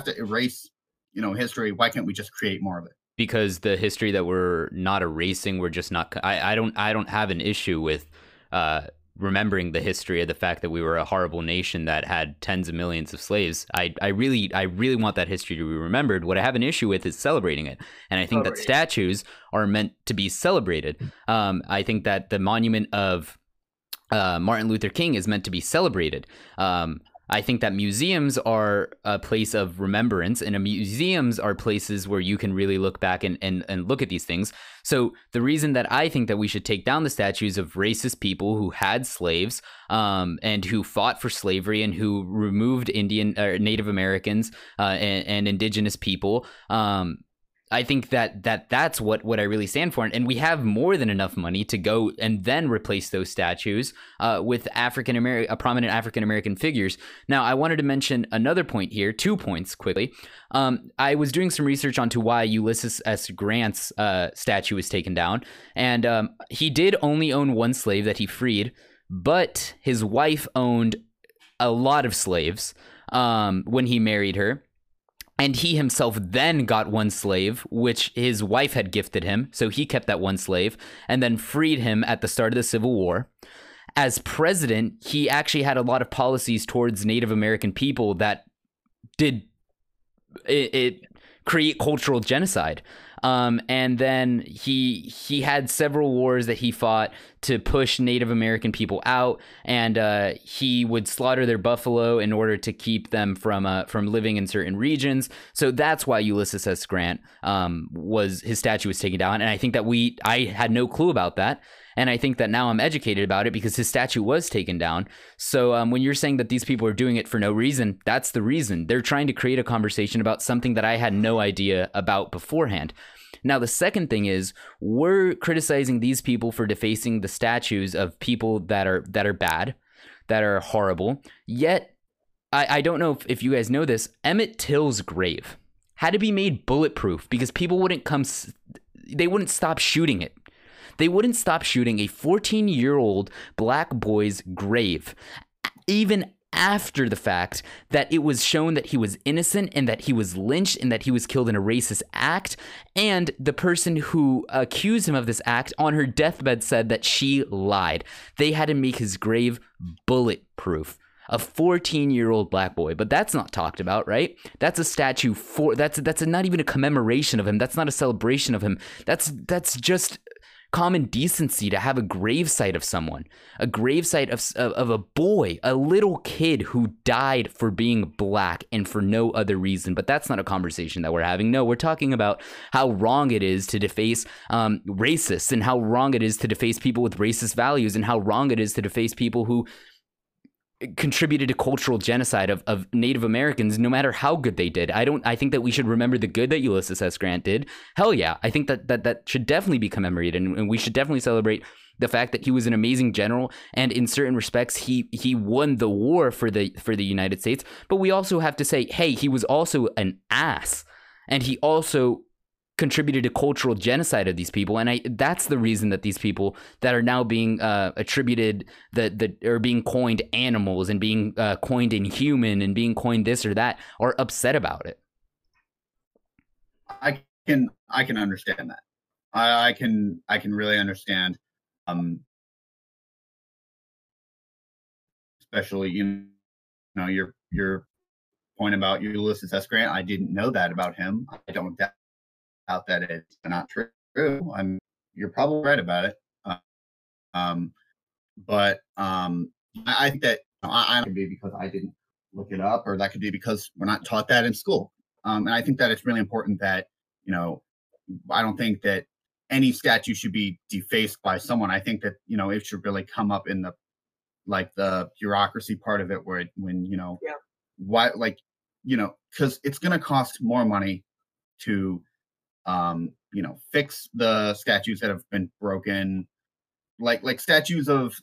S3: history? Why can't we just create more of it?
S1: Because the history that we're not erasing, we're just not. I don't have an issue with remembering the history of the fact that we were a horrible nation that had tens of millions of slaves. I really want that history to be remembered. What I have an issue with is celebrating it, and I think that statues are meant to be celebrated. I think that the monument of Martin Luther King is meant to be celebrated. I think that museums are a place of remembrance, and museums are places where you can really look back and look at these things. So the reason that I think that we should take down the statues of racist people who had slaves and who fought for slavery and who removed Indian or Native Americans and indigenous people, I think that's what I really stand for. And we have more than enough money to go and then replace those statues with prominent African-American figures. Now, I wanted to mention another point here, 2 points quickly. I was doing some research onto why Ulysses S. Grant's statue was taken down. And he did only own one slave that he freed, but his wife owned a lot of slaves when he married her. And he himself then got one slave, which his wife had gifted him. So he kept that one slave and then freed him at the start of the Civil War. As president, he actually had a lot of policies towards Native American people that did it create cultural genocide. And then he had several wars that he fought to push Native American people out, and he would slaughter their buffalo in order to keep them from living in certain regions. So that's why Ulysses S. Grant his statue was taken down, and I think that I had no clue about that. And I think that now I'm educated about it because his statue was taken down. So when you're saying that these people are doing it for no reason, that's the reason. They're trying to create a conversation about something that I had no idea about beforehand. Now, the second thing is we're criticizing these people for defacing the statues of people that are bad, that are horrible. Yet, I don't know if you guys know this, Emmett Till's grave had to be made bulletproof because people wouldn't stop shooting it. They wouldn't stop shooting a 14-year-old black boy's grave, even after the fact that it was shown that he was innocent and that he was lynched and that he was killed in a racist act. And the person who accused him of this act on her deathbed said that she lied. They had to make his grave bulletproof. A 14-year-old black boy, but that's not talked about, right? That's a statue for not even a commemoration of him. That's not a celebration of him. That's just common decency to have a gravesite of someone, a gravesite of a boy, a little kid who died for being black and for no other reason. But that's not a conversation that we're having. No, we're talking about how wrong it is to deface racists, and how wrong it is to deface people with racist values, and how wrong it is to deface people who contributed to cultural genocide of Native Americans, no matter how good they did. I think that we should remember the good that Ulysses S. Grant did. Hell yeah. I think that should definitely be commemorated, and we should definitely celebrate the fact that he was an amazing general, and in certain respects he won the war for the United States. But we also have to say, hey, he was also an ass, and he also contributed to cultural genocide of these people, and that's the reason that these people that are now being attributed that are being coined animals and being coined inhuman and being coined this or that are upset about it.
S3: I can understand that. I can really understand, especially your point about Ulysses S. Grant. I didn't know that about him. I don't doubt that it's not true. You're probably right about it. But I think that I could be because I didn't look it up, or that could be because we're not taught that in school. And I think that it's really important that, I don't think that any statue should be defaced by someone. I think that, it should really come up in the bureaucracy part of it, where why, because it's going to cost more money to fix the statues that have been broken, like statues of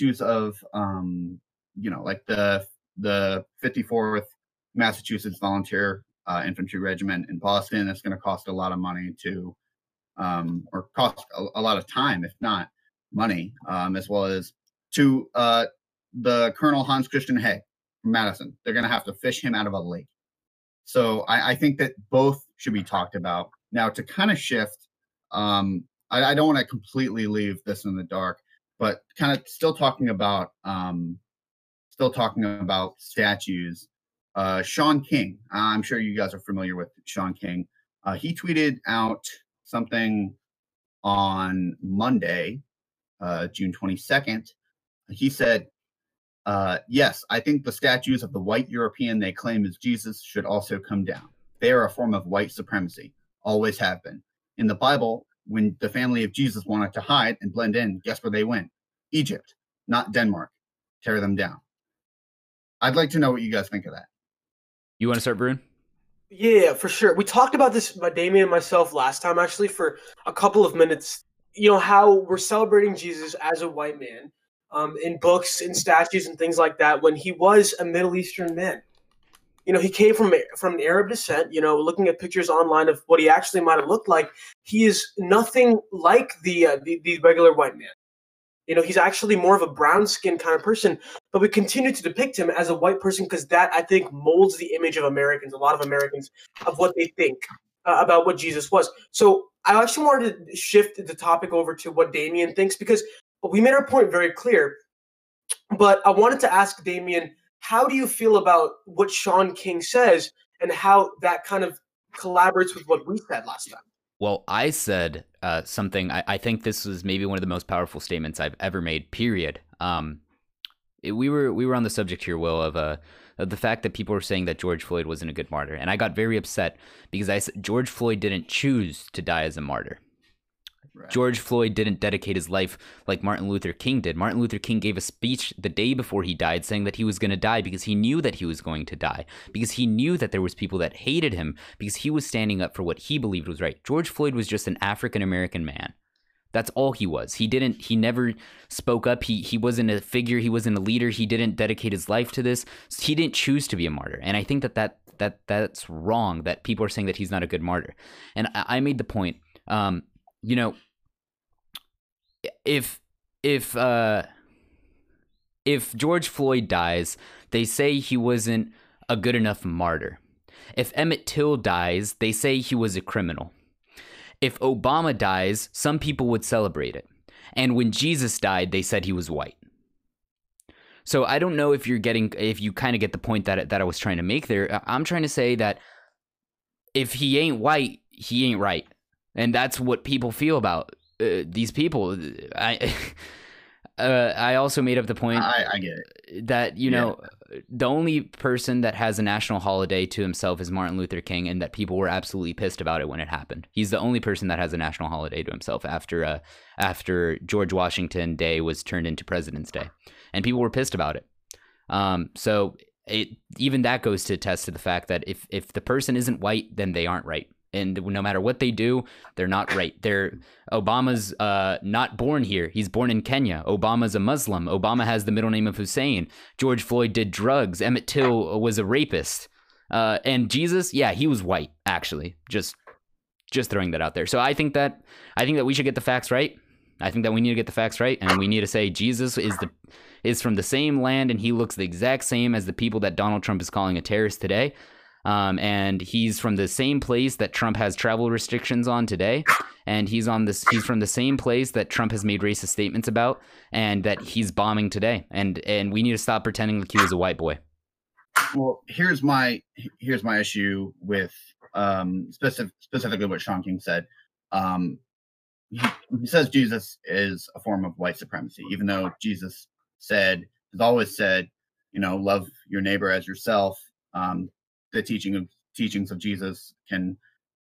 S3: like the 54th Massachusetts Volunteer Infantry Regiment in Boston. That's going to cost a lot of money to, or cost a lot of time, if not money, as well as to the Colonel Hans Christian Haig from Madison. They're going to have to fish him out of a lake. So I think that both should be talked about. Now, to kind of shift, I don't want to completely leave this in the dark, but kind of still talking about statues. Shaun King, I'm sure you guys are familiar with Shaun King. He tweeted out something on Monday, June 22nd. He said, yes, I think the statues of the white European they claim is Jesus should also come down. They are a form of white supremacy. Always have been. In the Bible, when the family of Jesus wanted to hide and blend in, guess where they went? Egypt, not Denmark. Tear them down. I'd like to know what you guys think of that.
S1: You want to start, Brune?
S2: Yeah, for sure. We talked about this by Damien and myself last time, actually, for a couple of minutes. How we're celebrating Jesus as a white man in books, in statues, and things like that, when he was a Middle Eastern man. He came from an Arab descent. Looking at pictures online of what he actually might have looked like, he is nothing like the regular white man. He's actually more of a brown-skinned kind of person, but we continue to depict him as a white person because that, I think, molds the image of Americans, a lot of Americans, of what they think about what Jesus was. So I actually wanted to shift the topic over to what Damien thinks, because we made our point very clear, but I wanted to ask Damien, how do you feel about what Shaun King says and how that kind of collaborates with what we said last time?
S1: Well, I said something. I think this was maybe one of the most powerful statements I've ever made. Period. We were on the subject here, Will, of the fact that people were saying that George Floyd wasn't a good martyr, and I got very upset because I said George Floyd didn't choose to die as a martyr. Right. George Floyd didn't dedicate his life like Martin Luther King did. Martin Luther King gave a speech the day before he died saying that he was going to die because he knew that he was going to die, because he knew that there was people that hated him, because he was standing up for what he believed was right. George Floyd was just an African-American man. That's all he was. He never spoke up. He wasn't a figure. He wasn't a leader. He didn't dedicate his life to this. He didn't choose to be a martyr. And I think that's wrong, that people are saying that he's not a good martyr. And I made the point, if George Floyd dies, they say he wasn't a good enough martyr. If Emmett Till dies, they say he was a criminal. If Obama dies, some people would celebrate it. And when Jesus died, they said he was white. So I don't know if you kind of get the point that I was trying to make there. I'm trying to say that if he ain't white, he ain't right. And that's what people feel about these people. I also made up the point
S3: I get it.
S1: that, the only person that has a national holiday to himself is Martin Luther King, and that people were absolutely pissed about it when it happened. He's the only person that has a national holiday to himself after George Washington Day was turned into President's Day, and people were pissed about it. So even that goes to attest to the fact that if the person isn't white, then they aren't right. And no matter what they do, they're not right. Obama's not born here. He's born in Kenya. Obama's a Muslim. Obama has the middle name of Hussein. George Floyd did drugs. Emmett Till was a rapist. And Jesus, yeah, he was white, actually. Just throwing that out there. So I think that we should get the facts right. I think that we need to get the facts right, and we need to say Jesus is from the same land, and he looks the exact same as the people that Donald Trump is calling a terrorist today. And he's from the same place that Trump has travel restrictions on today. And he's from the same place that Trump has made racist statements about, and that he's bombing today. And we need to stop pretending like he was a white boy.
S3: Well, here's my issue with specifically what Sean King said. He says Jesus is a form of white supremacy, even though Jesus has always said, love your neighbor as yourself. The teachings of Jesus can,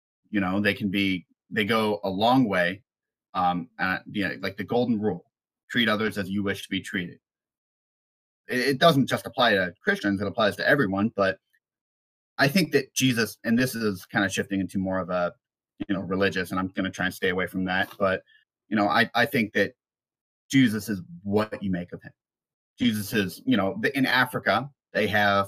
S3: they go a long way. Like the golden rule, treat others as you wish to be treated. It doesn't just apply to Christians, it applies to everyone. But I think that Jesus, and this is kind of shifting into more of a, religious, and I'm going to try and stay away from that. But, I think that Jesus is what you make of him. Jesus is, in Africa, they have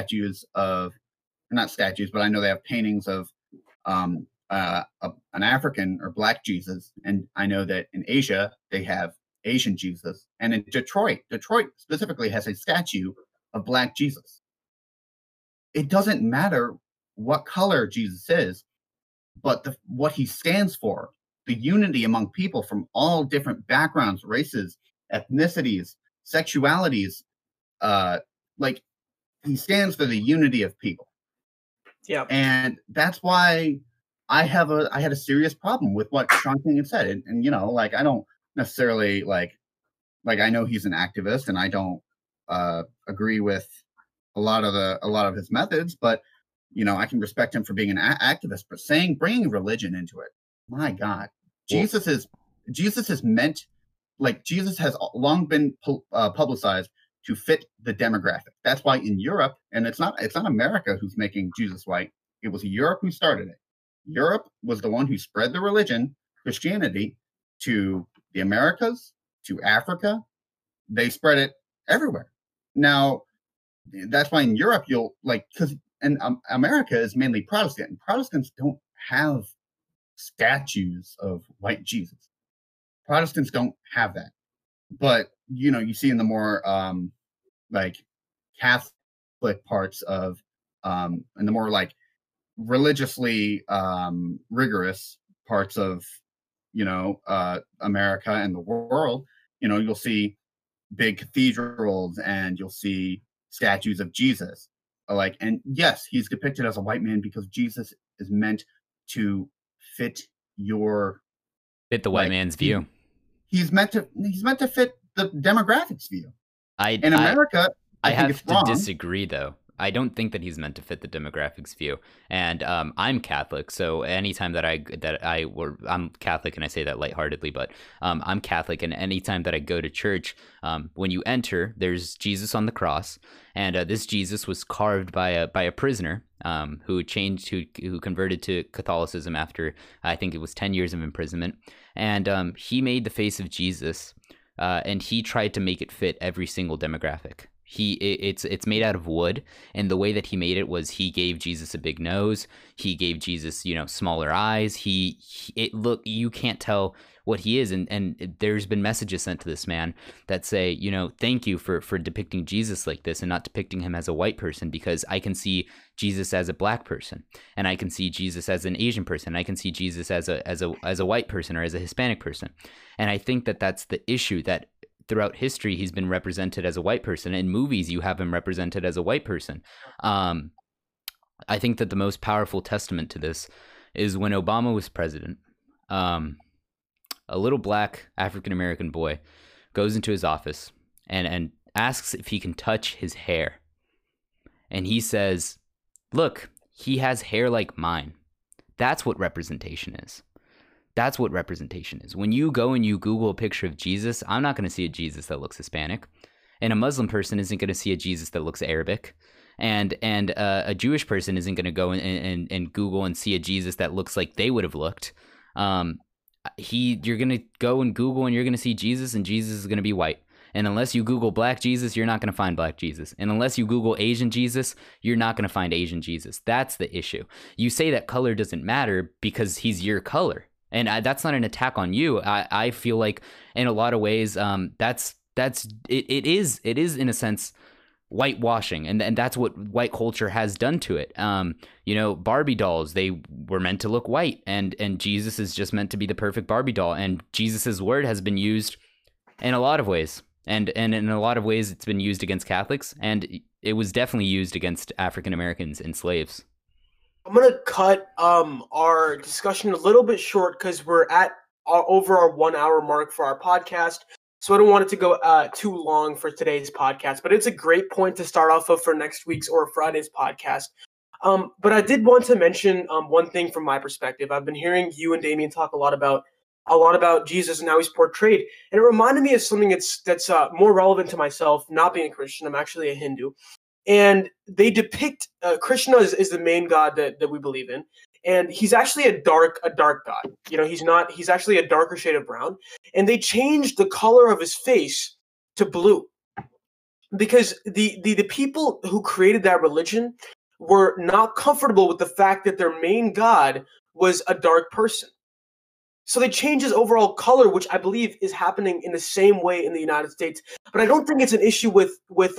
S3: not statues, but I know they have paintings of an African or Black Jesus. And I know that in Asia, they have Asian Jesus. And in Detroit specifically has a statue of Black Jesus. It doesn't matter what color Jesus is, but what he stands for, the unity among people from all different backgrounds, races, ethnicities, sexualities, he stands for the unity of people.
S2: Yeah.
S3: And that's why I had a serious problem with what Sean King had said. And I don't necessarily I know he's an activist, and I don't agree with a lot of his methods, but I can respect him for being an activist. But bringing religion into it, my God, Jesus is meant, Jesus has long been publicized to fit the demographic. That's why in Europe, and it's not America who's making Jesus white. It was Europe who started it. Europe was the one who spread the religion, Christianity, to the Americas, to Africa. They spread it everywhere. Now, that's why in Europe America is mainly Protestant, and Protestants don't have statues of white Jesus. Protestants don't have that. But you see in the more Catholic parts of and the more religiously rigorous parts of America and the world, you'll see big cathedrals, and you'll see statues of Jesus. And yes, he's depicted as a white man because Jesus is meant to fit
S1: the white man's view.
S3: He's meant to fit the demographics view. In America,
S1: I have to disagree, though. I don't think that he's meant to fit the demographics view. And I'm Catholic, so anytime I'm Catholic, and I say that lightheartedly, but I'm Catholic, and anytime that I go to church, when you enter, there's Jesus on the cross, and this Jesus was carved by a prisoner who converted to Catholicism after, I think it was 10 years of imprisonment, and he made the face of Jesus. And he tried to make it fit every single demographic. It's made out of wood, and the way that he made it was he gave Jesus a big nose, he gave Jesus, smaller eyes. You can't tell what he is, and there's been messages sent to this man that say, thank you for depicting Jesus like this and not depicting him as a white person, because I can see Jesus as a black person, and I can see Jesus as an Asian person, and I can see Jesus as a white person or as a Hispanic person. And I think that that's the issue, that throughout history he's been represented as a white person. In movies you have him represented as a white person. I think that the most powerful testament to this is when Obama was president. A little black African-American boy goes into his office and asks if he can touch his hair. And he says, look, he has hair like mine. That's what representation is. That's what representation is. When you go and you Google a picture of Jesus, I'm not going to see a Jesus that looks Hispanic. And a Muslim person isn't going to see a Jesus that looks Arabic. And a Jewish person isn't going to go and Google and see a Jesus that looks like they would have looked. You're going to go and Google and you're going to see Jesus, and Jesus is going to be white. And unless you Google black Jesus, you're not going to find black Jesus. And unless you Google Asian Jesus, you're not going to find Asian Jesus. That's the issue. You say that color doesn't matter because he's your color. And that's not an attack on you. I feel like in a lot of ways, it is in a sense whitewashing, and that's what white culture has done to it. Barbie dolls, they were meant to look white, and Jesus is just meant to be the perfect Barbie doll. And Jesus's word has been used in a lot of ways, and in a lot of ways it's been used against Catholics, and it was definitely used against African Americans and slaves.
S2: I'm going to cut our discussion a little bit short because we're at over our 1 hour mark for our podcast. So I don't want it to go too long for today's podcast, but it's a great point to start off of for next week's or Friday's podcast. But I did want to mention one thing from my perspective. I've been hearing you and Damien talk a lot about Jesus and how he's portrayed. And it reminded me of something that's more relevant to myself, not being a Christian. I'm actually a Hindu. And they depict Krishna is the main god that we believe in, and he's actually a dark god. He's actually a darker shade of brown, and they changed the color of his face to blue because the people who created that religion were not comfortable with the fact that their main god was a dark person. So they changed his overall color, which I believe is happening in the same way in the United States. But I don't think it's an issue with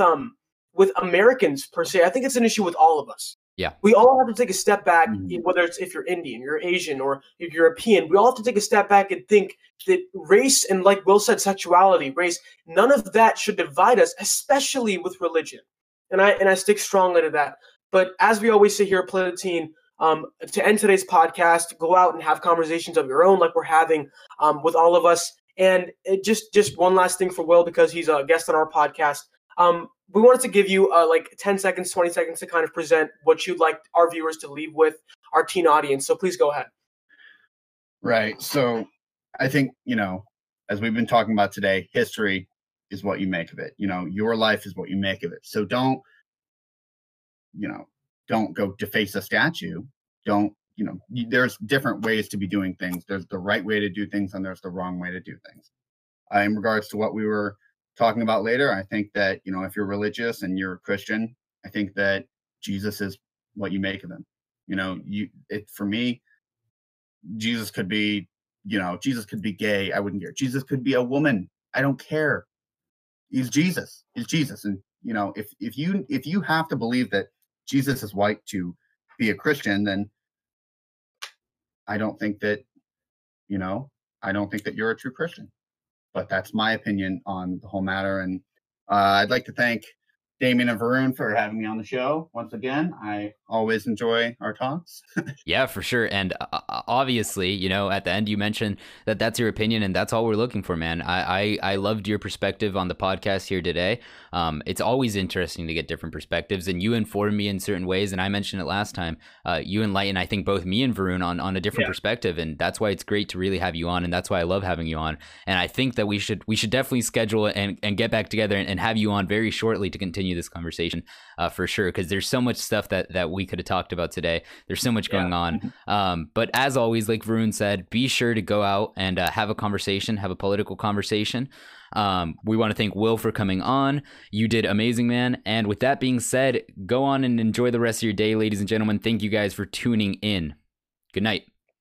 S2: Americans per se. I think it's an issue with all of us.
S1: Yeah.
S2: We all have to take a step back, whether it's if you're Indian, you're Asian, or you're European. We all have to take a step back and think that race and, like Will said, sexuality, race, none of that should divide us, especially with religion. And I stick strongly to that. But as we always say here at Play the Teen, to end today's podcast, go out and have conversations of your own like we're having with all of us. And just one last thing for Will, because he's a guest on our podcast. We wanted to give you 10 seconds, 20 seconds to kind of present what you'd like our viewers to leave with, our teen audience. So please go ahead.
S3: Right. So I think, as we've been talking about today, history is what you make of it. Your life is what you make of it. So don't go deface a statue. There's different ways to be doing things. There's the right way to do things, and there's the wrong way to do things. In regards to what we were talking about later, I think that, if you're religious and you're a Christian, I think that Jesus is what you make of him. For me, Jesus could be gay. I wouldn't care. Jesus could be a woman. I don't care. He's Jesus. He's Jesus. And, if you have to believe that Jesus is white to be a Christian, then I don't think that you're a true Christian. But that's my opinion on the whole matter. And I'd like to thank Damien and Varun for having me on the show once again. I always enjoy our talks.
S1: Yeah, for sure. And obviously, at the end you mentioned that that's your opinion, and that's all we're looking for, man. I loved your perspective on the podcast here today. It's always interesting to get different perspectives, and you inform me in certain ways. And I mentioned it last time. You enlighten, I think, both me and Varun on a different perspective, and that's why it's great to really have you on, and that's why I love having you on. And I think that we should definitely schedule and get back together and have you on very shortly to continue continue this conversation for sure, because there's so much stuff that we could have talked about today. There's so much going on. But as always, like Varun said, be sure to go out and have a conversation, have a political conversation. We want to thank Will for coming on. You did amazing, man. And with that being said, go on and enjoy the rest of your day, ladies and gentlemen. Thank you guys for tuning in. Good night.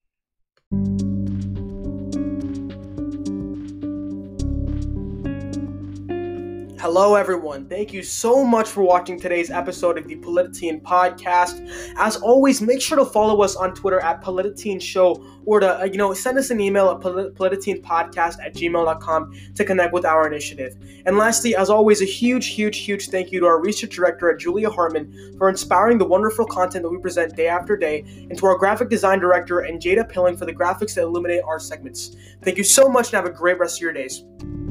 S2: Hello, everyone. Thank you so much for watching today's episode of the Polititeen Podcast. As always, make sure to follow us on Twitter at Polititeen Show, or to send us an email at polititeenpodcast@gmail.com to connect with our initiative. And lastly, as always, a huge thank you to our research director at Julia Hartman for inspiring the wonderful content that we present day after day, and to our graphic design director and Jada Pilling for the graphics that illuminate our segments. Thank you so much, and have a great rest of your days.